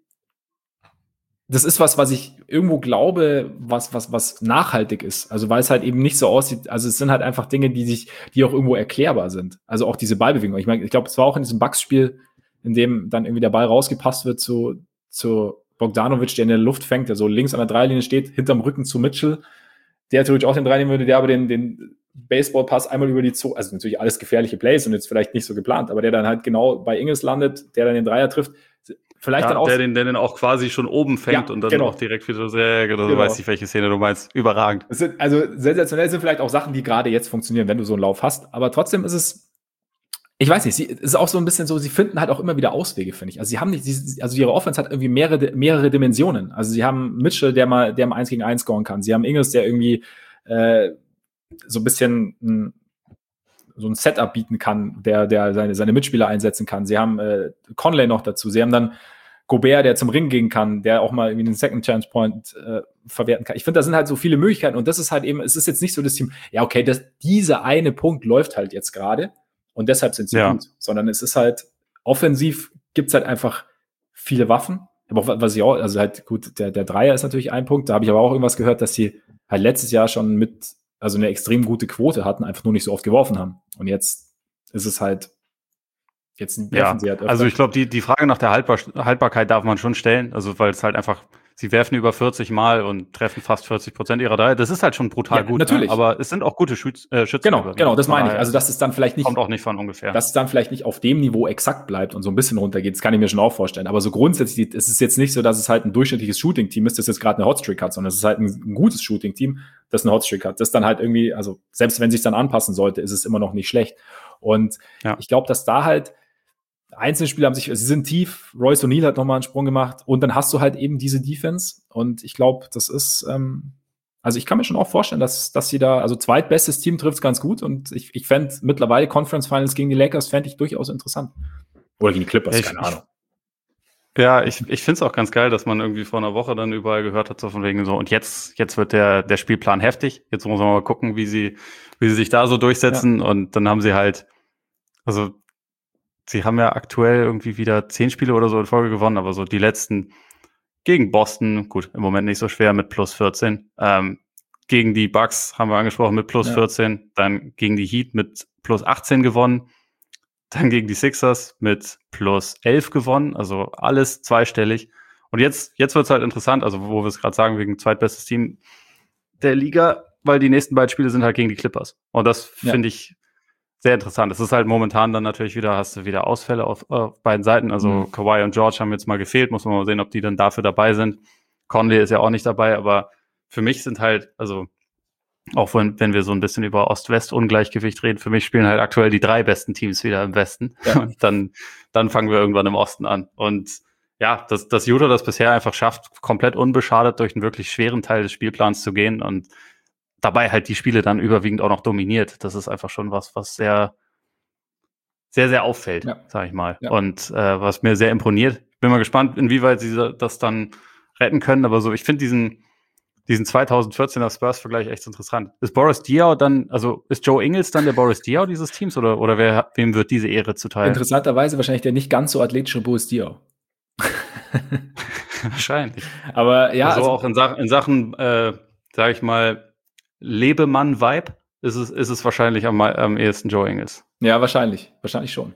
A: das ist was, was ich irgendwo glaube, was, was, was nachhaltig ist. Also, weil es halt eben nicht so aussieht. Also, es sind halt einfach Dinge, die sich, die auch irgendwo erklärbar sind. Also auch diese Ballbewegung. Ich meine, ich glaube, es war auch in diesem Bucks-Spiel, in dem dann irgendwie der Ball rausgepasst wird zu, zu Bogdanovic, der in der Luft fängt, der so links an der Dreilinie steht, hinterm Rücken zu Mitchell, der theoretisch auch den Dreilinie würde, der aber den, den Baseballpass einmal über die Zone, also natürlich alles gefährliche Plays und jetzt vielleicht nicht so geplant, aber der dann halt genau bei Ingles landet, der dann den Dreier trifft. Vielleicht
B: ja,
A: dann auch.
B: Der den, der den auch quasi schon oben fängt ja, und dann genau. auch direkt wieder sehr, genau, genau. Du weißt nicht, welche Szene du meinst. Überragend.
A: Es sind, also sensationell sind vielleicht auch Sachen, die gerade jetzt funktionieren, wenn du so einen Lauf hast. Aber trotzdem ist es, ich weiß nicht, sie es ist auch so ein bisschen so, sie finden halt auch immer wieder Auswege, finde ich. Also sie haben nicht, sie, also ihre Offense hat irgendwie mehrere, mehrere Dimensionen. Also sie haben Mitchell, der mal, der mal eins gegen eins scoren kann. Sie haben Ingles, der irgendwie äh, so ein bisschen ein, so ein Setup bieten kann, der, der seine, seine Mitspieler einsetzen kann. Sie haben äh, Conley noch dazu. Sie haben dann Gobert, der zum Ring gehen kann, der auch mal irgendwie einen Second Chance Point äh, verwerten kann. Ich finde, da sind halt so viele Möglichkeiten und das ist halt eben, es ist jetzt nicht so das Team, ja okay, das, dieser eine Punkt läuft halt jetzt gerade und deshalb sind sie ja. gut, sondern es ist halt, offensiv gibt's halt einfach viele Waffen, aber auch, was ich auch, also halt gut, der, der Dreier ist natürlich ein Punkt, da habe ich aber auch irgendwas gehört, dass sie halt letztes Jahr schon mit, also eine extrem gute Quote hatten, einfach nur nicht so oft geworfen haben und jetzt ist es halt Jetzt
B: ja, sie halt also ich glaube, die, die Frage nach der Haltbar- Haltbarkeit darf man schon stellen, also weil es halt einfach, sie werfen über vierzig Mal und treffen fast vierzig Prozent ihrer Dreier. Das ist halt schon brutal ja, gut,
A: natürlich.
B: Ne? Aber es sind auch gute Schütz, äh, Schützen.
A: Genau, genau, das meine ich. Also dass es dann vielleicht nicht
B: kommt auch nicht von ungefähr,
A: dass es dann vielleicht nicht auf dem Niveau exakt bleibt und so ein bisschen runtergeht. Das kann ich mir schon auch vorstellen. Aber so grundsätzlich ist es jetzt nicht so, dass es halt ein durchschnittliches Shooting-Team ist, das jetzt gerade eine Hotstreak hat, sondern es ist halt ein, ein gutes Shooting-Team, das eine Hotstreak hat. Das dann halt irgendwie, also selbst wenn es sich dann anpassen sollte, ist es immer noch nicht schlecht. Und ja. ich glaube, dass da halt einzelne Spieler haben sich, sie sind tief, Royce O'Neal hat nochmal einen Sprung gemacht und dann hast du halt eben diese Defense und ich glaube, das ist, ähm, also ich kann mir schon auch vorstellen, dass, dass sie da, also zweitbestes Team trifft es ganz gut und ich, ich fände mittlerweile Conference Finals gegen die Lakers fände ich durchaus interessant. Oder gegen die Clippers,
B: ich,
A: keine Ahnung.
B: Ich, ja, ich, ich finde es auch ganz geil, dass man irgendwie vor einer Woche dann überall gehört hat, so von wegen so, und jetzt, jetzt wird der, der Spielplan heftig, jetzt muss man mal gucken, wie sie, wie sie sich da so durchsetzen ja. Und dann haben sie halt, also sie haben ja aktuell irgendwie wieder zehn Spiele oder so in Folge gewonnen, aber so die letzten gegen Boston, gut, im Moment nicht so schwer mit plus vierzehn. Ähm, gegen die Bucks haben wir angesprochen mit plus ja. vierzehn. Dann gegen die Heat mit plus achtzehn gewonnen. Dann gegen die Sixers mit plus elf gewonnen. Also alles zweistellig. Und jetzt, jetzt wird es halt interessant, also wo wir es gerade sagen, wegen zweitbestes Team der Liga, weil die nächsten beiden Spiele sind halt gegen die Clippers. Und das ja. finde ich sehr interessant. Es ist halt momentan dann natürlich wieder, hast du wieder Ausfälle auf, auf beiden Seiten. Also mhm. Kawhi und George haben jetzt mal gefehlt. Muss man mal sehen, ob die dann dafür dabei sind. Conley ist ja auch nicht dabei, aber für mich sind halt, also auch wenn, wenn wir so ein bisschen über Ost-West-Ungleichgewicht reden, für mich spielen halt aktuell die drei besten Teams wieder im Westen. Ja. Und dann, dann fangen wir irgendwann im Osten an. Und ja, dass, dass Utah das bisher einfach schafft, komplett unbeschadet durch einen wirklich schweren Teil des Spielplans zu gehen und dabei halt die Spiele dann überwiegend auch noch dominiert. Das ist einfach schon was, was sehr, sehr, sehr auffällt, ja. sag ich mal. Ja. Und äh, was mir sehr imponiert. Ich bin mal gespannt, inwieweit sie das dann retten können. Aber so, ich finde diesen, diesen zweitausendvierzehner Spurs-Vergleich echt interessant. Ist Boris Diaw dann, also ist Joe Ingles dann der Boris Diaw dieses Teams oder, oder wer, wem wird diese Ehre zuteil?
A: Interessanterweise wahrscheinlich der nicht ganz so athletische Boris Diaw.
B: Wahrscheinlich.
A: Aber ja.
B: Also, also auch in Sachen, in Sachen äh, sag ich mal, Lebemann-Vibe ist es, ist es wahrscheinlich am, am ehesten Joe Ingles.
A: Ja, wahrscheinlich. Wahrscheinlich schon.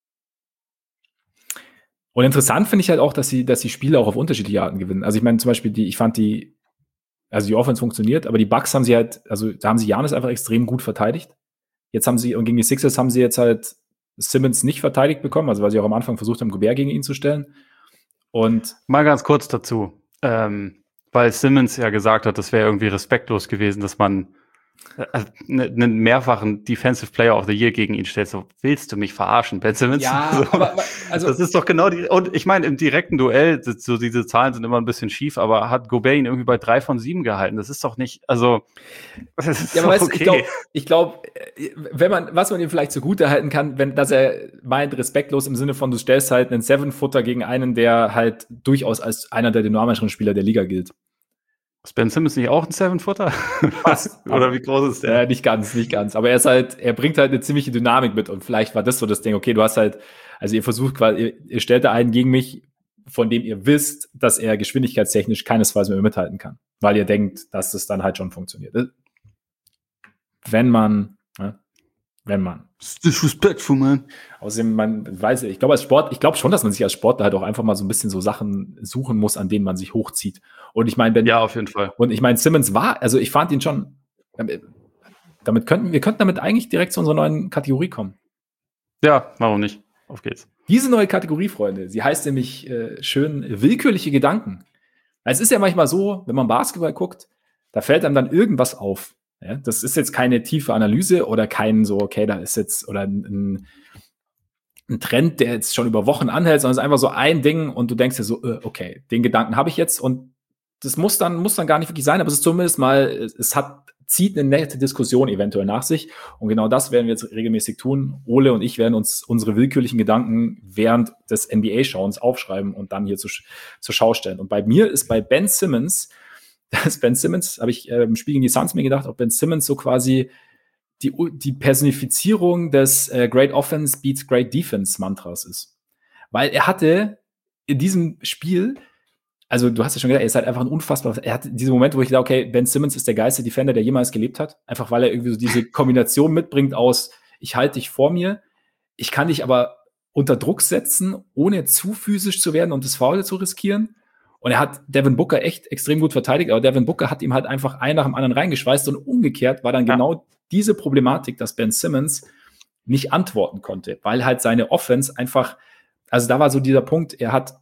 A: Und interessant finde ich halt auch, dass sie, dass die Spiele auch auf unterschiedliche Arten gewinnen. Also ich meine zum Beispiel, die, ich fand die, also die Offense funktioniert, aber die Bucks haben sie halt, also da haben sie Giannis einfach extrem gut verteidigt. Jetzt haben sie, und gegen die Sixers haben sie jetzt halt Simmons nicht verteidigt bekommen, also weil sie auch am Anfang versucht haben, Gobert gegen ihn zu stellen. Und
B: mal ganz kurz dazu, ähm, weil Simmons ja gesagt hat, das wäre irgendwie respektlos gewesen, dass man einen ne mehrfachen Defensive Player of the Year gegen ihn stellt. So, willst du mich verarschen, Ben Simmons?
A: ja,
B: so,
A: aber, aber also
B: das ist doch genau die. Und ich meine, im direkten Duell, so diese Zahlen sind immer ein bisschen schief, aber hat Gobert ihn irgendwie bei drei von sieben gehalten. Das ist doch nicht, also. Das ist
A: ja, aber weißt,
B: okay.
A: ich glaube, ich glaube, wenn man, was man ihm vielleicht zugute halten kann, wenn, dass er meint, respektlos im Sinne von, du stellst halt einen Seven-Footer gegen einen, der halt durchaus als einer der dynamischeren Spieler der Liga gilt.
B: Ist Ben Simmons nicht auch ein Seven-Footer?
A: Fast.
B: Oder wie groß ist der?
A: Äh, nicht ganz, nicht ganz. Aber er ist halt, er bringt halt eine ziemliche Dynamik mit und vielleicht war das so das Ding, okay, du hast halt, also ihr versucht quasi, ihr, ihr stellt da einen gegen mich, von dem ihr wisst, dass er geschwindigkeitstechnisch keinesfalls mehr mithalten kann. Weil ihr denkt, dass das dann halt schon funktioniert. Wenn man, ne? Wenn man.
B: Disrespectful, man.
A: Außerdem, man weiß, ich glaube, als Sport, ich glaube schon, dass man sich als Sportler halt auch einfach mal so ein bisschen so Sachen suchen muss, an denen man sich hochzieht. Und ich meine, wenn.
B: Ja, auf jeden Fall.
A: Und ich meine, Simmons war, also ich fand ihn schon, damit könnten, wir könnten damit eigentlich direkt zu unserer neuen Kategorie kommen.
B: Ja, warum nicht? Auf geht's.
A: Diese neue Kategorie, Freunde, sie heißt nämlich äh, schön willkürliche Gedanken. Es ist ja manchmal so, wenn man Basketball guckt, da fällt einem dann irgendwas auf. Ja, das ist jetzt keine tiefe Analyse oder kein so, okay, da ist jetzt, oder ein, ein Trend, der jetzt schon über Wochen anhält, sondern es ist einfach so ein Ding und du denkst dir so, okay, den Gedanken habe ich jetzt und das muss dann, muss dann gar nicht wirklich sein, aber es ist zumindest mal, es hat, zieht eine nette Diskussion eventuell nach sich und genau das werden wir jetzt regelmäßig tun. Ole und ich werden uns unsere willkürlichen Gedanken während des N B A-Schauens aufschreiben und dann hier zu, zur Schau stellen. Und bei mir ist bei Ben Simmons, das Ben Simmons, habe ich äh, im Spiel gegen die Suns mir gedacht, ob Ben Simmons so quasi die, die Personifizierung des äh, Great Offense beats Great Defense Mantras ist. Weil er hatte in diesem Spiel, also du hast ja schon gesagt, er ist halt einfach ein unfassbar, er hat diese Momente, wo ich dachte, okay, Ben Simmons ist der geilste Defender, der jemals gelebt hat. Einfach weil er irgendwie so diese Kombination mitbringt aus, ich halte dich vor mir, ich kann dich aber unter Druck setzen, ohne zu physisch zu werden und das Foul zu riskieren. Und er hat Devin Booker echt extrem gut verteidigt, aber Devin Booker hat ihm halt einfach einen nach dem anderen reingeschweißt und umgekehrt war dann ja. genau diese Problematik, dass Ben Simmons nicht antworten konnte, weil halt seine Offense einfach, also da war so dieser Punkt, er hat,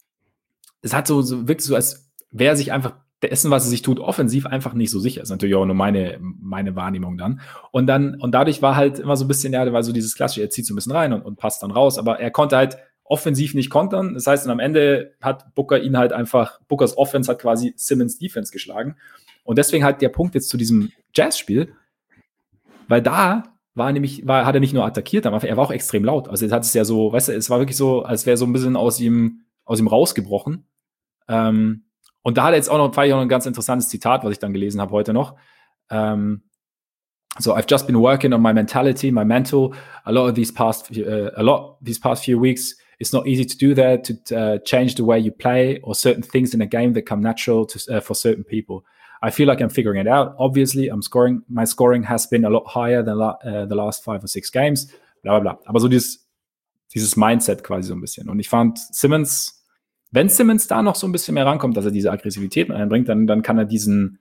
A: es hat so, so wirklich so, als wäre er sich einfach dessen, was er sich tut, offensiv einfach nicht so sicher. Das ist natürlich auch nur meine, meine Wahrnehmung dann. Und dann, und dadurch war halt immer so ein bisschen, ja, da war so dieses klassische, er zieht so ein bisschen rein und, und passt dann raus, aber er konnte halt offensiv nicht kontern. Das heißt, und am Ende hat Booker ihn halt einfach, Bookers Offense hat quasi Simmons Defense geschlagen. Und deswegen halt der Punkt jetzt zu diesem Jazz-Spiel, weil da war nämlich, war, hat er nicht nur attackiert, aber er war auch extrem laut. Also jetzt hat es ja so, weißt du, es war wirklich so, als wäre so ein bisschen aus ihm, aus ihm rausgebrochen. Ähm, und da hat er jetzt auch noch, fand ich auch noch ein ganz interessantes Zitat, was ich dann gelesen habe heute noch. Ähm, So I've just been working on my mentality, my mental. A lot of these past, uh, a lot these past few weeks, it's not easy to do that, to uh, change the way you play or certain things in a game that come natural to, uh, for certain people. I feel like I'm figuring it out. Obviously, I'm scoring. My scoring has been a lot higher than la- uh, the last five or six games. Bla bla bla. Aber so dieses, dieses Mindset quasi so ein bisschen. Und ich fand Simmons, wenn Simmons da noch so ein bisschen mehr rankommt, dass er diese Aggressivität einbringt, dann, dann kann er diesen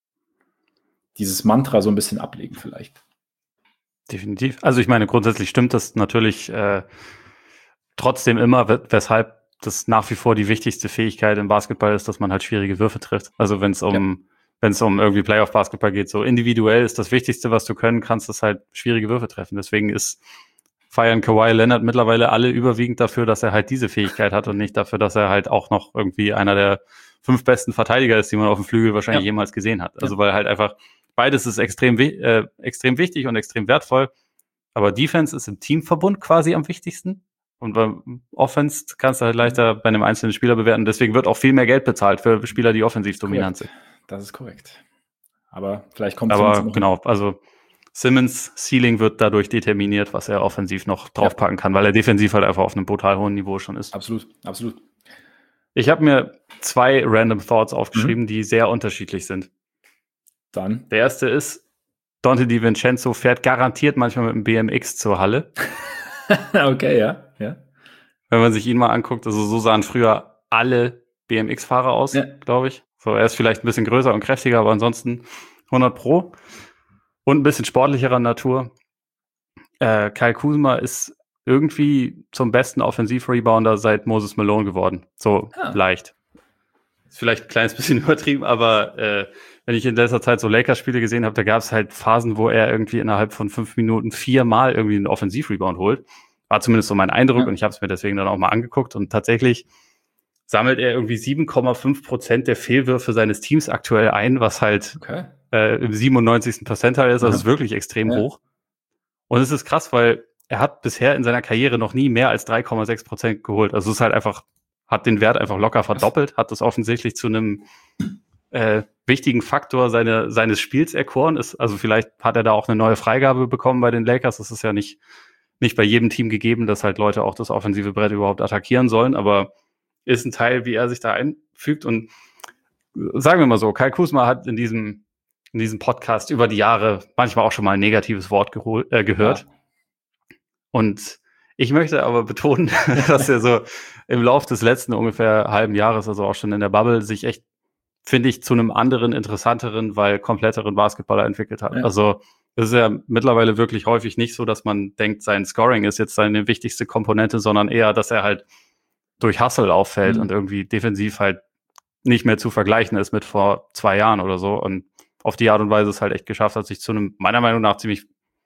A: dieses Mantra so ein bisschen ablegen vielleicht.
B: Definitiv. Also ich meine, grundsätzlich stimmt das natürlich äh, trotzdem immer, weshalb das nach wie vor die wichtigste Fähigkeit im Basketball ist, dass man halt schwierige Würfe trifft. Also wenn es um ja. wenn es um irgendwie Playoff-Basketball geht, so individuell ist das Wichtigste, was du können kannst, ist halt schwierige Würfe treffen. Deswegen ist feiern Kawhi Leonard mittlerweile alle überwiegend dafür, dass er halt diese Fähigkeit hat und nicht dafür, dass er halt auch noch irgendwie einer der fünf besten Verteidiger ist, die man auf dem Flügel wahrscheinlich ja. jemals gesehen hat. Also ja. weil halt einfach beides ist extrem, äh, extrem wichtig und extrem wertvoll. Aber Defense ist im Teamverbund quasi am wichtigsten. Und beim Offense kannst du halt leichter bei einem einzelnen Spieler bewerten. Deswegen wird auch viel mehr Geld bezahlt für Spieler, die offensiv dominant sind.
A: Das ist korrekt. Aber vielleicht kommt
B: Aber genau, also Simmons Ceiling wird dadurch determiniert, was er offensiv noch draufpacken ja. kann, weil er defensiv halt einfach auf einem brutal hohen Niveau schon ist.
A: Absolut, absolut.
B: Ich habe mir zwei Random Thoughts aufgeschrieben, mhm. die sehr unterschiedlich sind.
A: Dann.
B: Der erste ist, Dante DiVincenzo fährt garantiert manchmal mit dem B M X zur Halle.
A: Okay, ja, ja.
B: Wenn man sich ihn mal anguckt, also so sahen früher alle B M X-Fahrer aus, ja. glaube ich. So, er ist vielleicht ein bisschen größer und kräftiger, aber ansonsten hundert Pro. Und ein bisschen sportlicherer Natur. Äh, Kyle Kuzma ist irgendwie zum besten Offensiv-Rebounder seit Moses Malone geworden. So ah. leicht. Ist vielleicht ein kleines bisschen übertrieben, aber äh, wenn ich in letzter Zeit so Lakers-Spiele gesehen habe, da gab es halt Phasen, wo er irgendwie innerhalb von fünf Minuten viermal irgendwie einen Offensiv-Rebound holt. War zumindest so mein Eindruck ja. und ich habe es mir deswegen dann auch mal angeguckt und tatsächlich sammelt er irgendwie sieben Komma fünf Prozent der Fehlwürfe seines Teams aktuell ein, was halt okay. äh, im siebenundneunzigsten Percentile ist, also ja. ist wirklich extrem ja. hoch. Und es ist krass, weil er hat bisher in seiner Karriere noch nie mehr als drei Komma sechs Prozent geholt. Also es ist halt einfach, hat den Wert einfach locker verdoppelt, hat das offensichtlich zu einem äh, wichtigen Faktor seine, seines Spiels erkoren. Ist, also vielleicht hat er da auch eine neue Freigabe bekommen bei den Lakers. Das ist ja nicht, nicht bei jedem Team gegeben, dass halt Leute auch das offensive Brett überhaupt attackieren sollen, aber ist ein Teil, wie er sich da einfügt. Und sagen wir mal so, Kyle Kuzma hat in diesem, in diesem Podcast über die Jahre manchmal auch schon mal ein negatives Wort gehol- äh, gehört. Ja. Und ich möchte aber betonen, dass er so im Lauf des letzten ungefähr halben Jahres, also auch schon in der Bubble, sich echt, finde ich, zu einem anderen, interessanteren, weil kompletteren Basketballer entwickelt hat. Ja. Also es ist ja mittlerweile wirklich häufig nicht so, dass man denkt, sein Scoring ist jetzt seine wichtigste Komponente, sondern eher, dass er halt durch Hustle auffällt mhm. und irgendwie defensiv halt nicht mehr zu vergleichen ist mit vor zwei Jahren oder so. Und auf die Art und Weise es halt echt geschafft hat, sich zu einem, meiner Meinung nach, ziemlich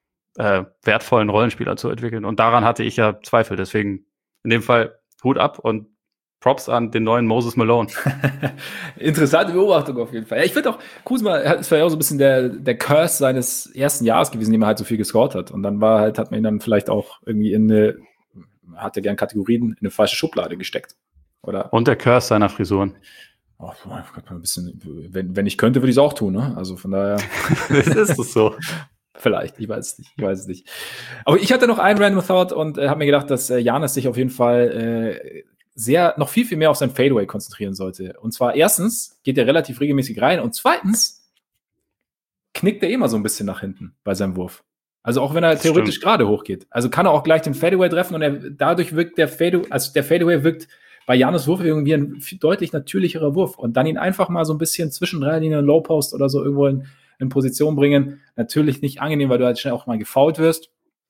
B: äh, wertvollen Rollenspieler zu entwickeln. Und daran hatte ich ja Zweifel. Deswegen in dem Fall Hut ab und Props an den neuen Moses Malone.
A: Interessante Beobachtung auf jeden Fall. Ja, ich finde auch, Kuzma ist ja auch so ein bisschen der, der Curse seines ersten Jahres gewesen, dem er halt so viel gescored hat. Und dann war halt, hat man ihn dann vielleicht auch irgendwie in eine, hat er gern Kategorien in eine falsche Schublade gesteckt. Oder?
B: Und der Curse seiner Frisuren.
A: Oh, ein bisschen, wenn, wenn ich könnte, würde ich es auch tun, ne? Also von daher.
B: ist es so.
A: Vielleicht, ich weiß es nicht, ich weiß es nicht. Aber ich hatte noch einen Random Thought und äh, habe mir gedacht, dass äh, Giannis sich auf jeden Fall äh, sehr, noch viel, viel mehr auf sein Fadeaway konzentrieren sollte. Und zwar erstens geht er relativ regelmäßig rein und zweitens knickt er immer so ein bisschen nach hinten bei seinem Wurf. Also auch wenn er das theoretisch stimmt. Gerade hochgeht. Also kann er auch gleich den Fadeaway treffen und er, dadurch wirkt der Fadeaway, also der Fadeaway wirkt bei Giannis Wurfbewegung wie ein deutlich natürlicherer Wurf. Und dann ihn einfach mal so ein bisschen zwischen drei Linien Low Post oder so irgendwo in, in Position bringen. Natürlich nicht angenehm, weil du halt schnell auch mal gefoult wirst.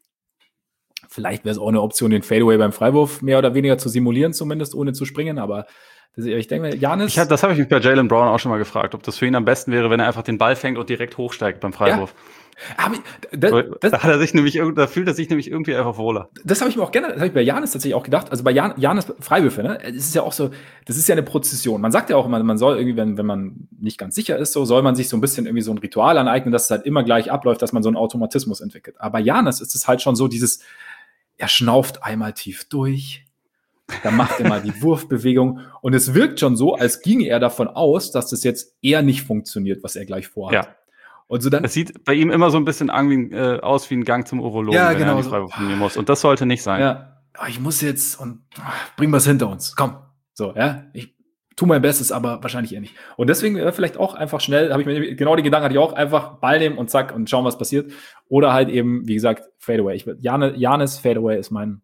A: Vielleicht wäre es auch eine Option, den Fadeaway beim Freiwurf mehr oder weniger zu simulieren, zumindest ohne zu springen. Aber das, ich denke, Giannis.
B: Ich hab, das habe ich mich bei Jaylen Brown auch schon mal gefragt, ob das für ihn am besten wäre, wenn er einfach den Ball fängt und direkt hochsteigt beim Freiwurf. Ja. Aber das, das, da hat er sich nämlich, da fühlt er sich nämlich irgendwie einfach wohler.
A: Das habe ich mir auch gerne, das habe ich bei Giannis tatsächlich auch gedacht. Also bei Jan, Giannis Freiwürfe, ne, es ist ja auch so, das ist ja eine Prozession. Man sagt ja auch immer, man soll irgendwie, wenn, wenn man nicht ganz sicher ist, so soll man sich so ein bisschen irgendwie so ein Ritual aneignen, dass es halt immer gleich abläuft, dass man so einen Automatismus entwickelt. Aber bei Giannis ist es halt schon so dieses, er schnauft einmal tief durch, dann macht er mal die Wurfbewegung und es wirkt schon so, als ginge er davon aus, dass das jetzt eher nicht funktioniert, was er gleich vorhat.
B: Ja. Und so dann, es sieht bei ihm immer so ein bisschen an, äh, aus wie ein Gang zum Urologen,
A: ja,
B: wenn
A: genau,
B: er in die Freiwurf nehmen muss. Und das sollte nicht sein.
A: Ja, ich muss jetzt und ach, bringen wir es hinter uns. Komm. So, ja. Ich tue mein Bestes, aber wahrscheinlich eher nicht. Und deswegen äh, vielleicht auch einfach schnell, habe ich mir genau die Gedanken hatte ich auch, einfach Ball nehmen und zack und schauen, was passiert. Oder halt eben, wie gesagt, Fadeaway. Ich Giannis, Giannis Fadeaway ist mein,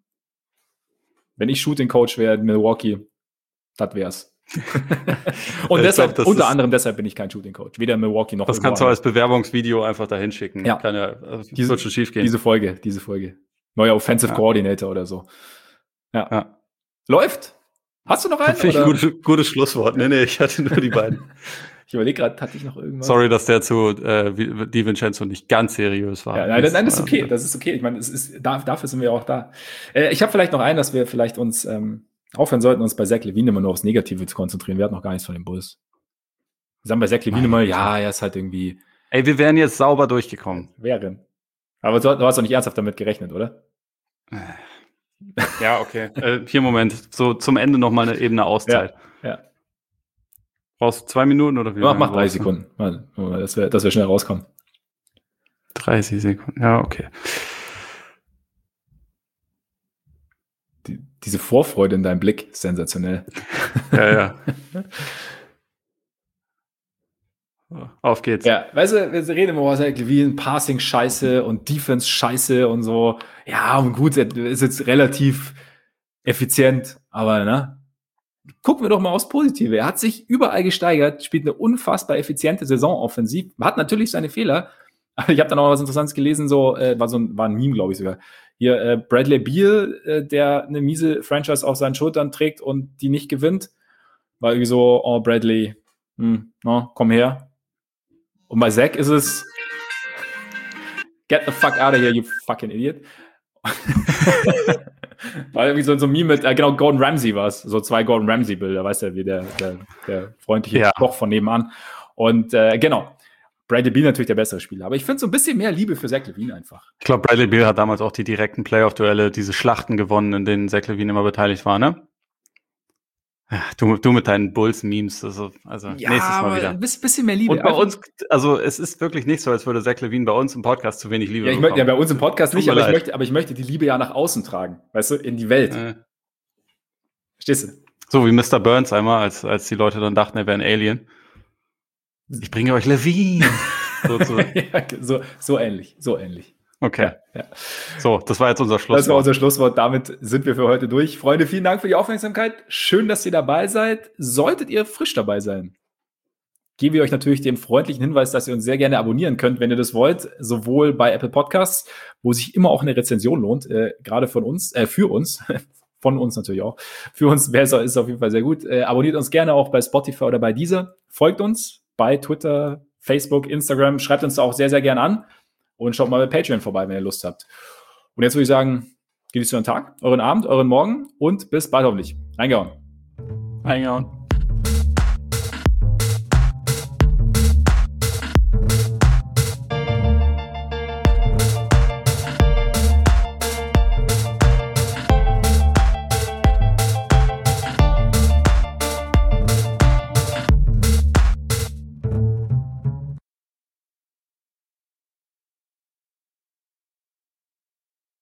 A: wenn ich Shooting Coach wäre in Milwaukee, das wär's. Und deshalb, glaub, unter anderem deshalb bin ich kein Shooting Coach. Weder Milwaukee noch.
B: Das kannst du als Bewerbungsvideo einfach dahin schicken.
A: Ja.
B: Kann ja, also
A: diese, wird schon schief gehen. Diese Folge, diese Folge. Neuer Offensive ja. Coordinator oder so. Ja. ja. Läuft. Hast du noch einen?
B: Finde ich ein gutes, gutes Schlusswort. Nee, nee, ich hatte nur die beiden.
A: Ich überlege gerade, hatte ich noch irgendwas?
B: Sorry, dass der zu äh, Di Vincenzo nicht ganz seriös war.
A: Ja, nein, nein, das ist okay. Das ist okay. Ich meine, es ist, dafür sind wir auch da. Äh, ich habe vielleicht noch einen, dass wir vielleicht uns ähm, aufhören sollten, uns bei Zach LaVine immer nur aufs Negative zu konzentrieren. Wir hatten noch gar nichts von den Bulls. Wir sagen bei Zach LaVine immer, ja, er ist halt irgendwie.
B: Ey, wir wären jetzt sauber durchgekommen.
A: Wären. Aber du, du hast doch nicht ernsthaft damit gerechnet, oder?
B: Ja, okay. äh, hier, Moment. So zum Ende noch mal eine Ebene Auszeit.
A: Ja. ja.
B: Brauchst du zwei Minuten oder wie?
A: Mach, mach dreißig Sekunden. Mal, dass wir, dass wir schnell rauskommen.
B: dreißig Sekunden, ja, okay.
A: Die, diese Vorfreude in deinem Blick, sensationell.
B: Ja, ja. Auf geht's.
A: Ja, weißt du, wir reden immer über LaVine, Passing scheiße und Defense scheiße und so. Ja, und gut, ist jetzt relativ effizient, aber ne? Gucken wir doch mal aufs Positive. Er hat sich überall gesteigert, spielt eine unfassbar effiziente Saison offensiv, hat natürlich seine Fehler, aber ich habe da noch was Interessantes gelesen, so äh, war so ein, war ein Meme, glaube ich sogar. Hier äh, Bradley Beal, äh, der eine miese Franchise auf seinen Schultern trägt und die nicht gewinnt, war irgendwie so, oh Bradley, hm, no, komm her. Und bei Zach ist es get the fuck out of here, you fucking idiot. War irgendwie so, so ein Meme mit, äh, genau, Gordon Ramsay war es, so zwei Gordon Ramsay-Bilder, weißt du, wie der, der, der freundliche
B: Ja.
A: Koch von nebenan. Und äh, genau, Bradley Beal natürlich der bessere Spieler. Aber ich finde so ein bisschen mehr Liebe für Zach LaVine einfach.
B: Ich glaube, Bradley Beal hat damals auch die direkten Playoff-Duelle, diese Schlachten gewonnen, in denen Zach LaVine immer beteiligt war, ne? Ja, du, du mit deinen Bulls-Memes, also, also
A: Ja,
B: nächstes Mal
A: aber
B: wieder.
A: ein bisschen, bisschen mehr Liebe.
B: Und bei
A: Einfach-
B: uns, also es ist wirklich nicht so, als würde Zach LaVine bei uns im Podcast zu wenig Liebe
A: Ja, ich
B: bekommen.
A: möchte, ja, bei uns im Podcast
B: Tut
A: nicht,
B: mir
A: aber ich,
B: leid.
A: möchte, aber ich möchte die Liebe ja nach außen tragen, weißt du, in die Welt.
B: Äh,
A: Verstehst du?
B: so wie Mister Burns einmal, als, als die Leute dann dachten, er wäre ein Alien. Ich bringe euch LaVine. so, so.
A: ja, so, so ähnlich, so ähnlich.
B: Okay.
A: Ja.
B: So, das war jetzt unser Schlusswort.
A: Das war unser Schlusswort. Damit sind wir für heute durch. Freunde, vielen Dank für die Aufmerksamkeit. Schön, dass ihr dabei seid. Solltet ihr frisch dabei sein, geben wir euch natürlich den freundlichen Hinweis, dass ihr uns sehr gerne abonnieren könnt, wenn ihr das wollt. Sowohl bei Apple Podcasts, wo sich immer auch eine Rezension lohnt, äh, gerade von uns, äh, für uns, von uns natürlich auch. Für uns wäre es ist auf jeden Fall sehr gut. Äh, abonniert uns gerne auch bei Spotify oder bei Deezer. Folgt uns bei Twitter, Facebook, Instagram. Schreibt uns da auch sehr, sehr gerne an. Und schaut mal bei Patreon vorbei, wenn ihr Lust habt. Und jetzt würde ich sagen, genießt euren Tag, euren Abend, euren Morgen und bis bald hoffentlich. Reingehauen.
B: Reingehauen.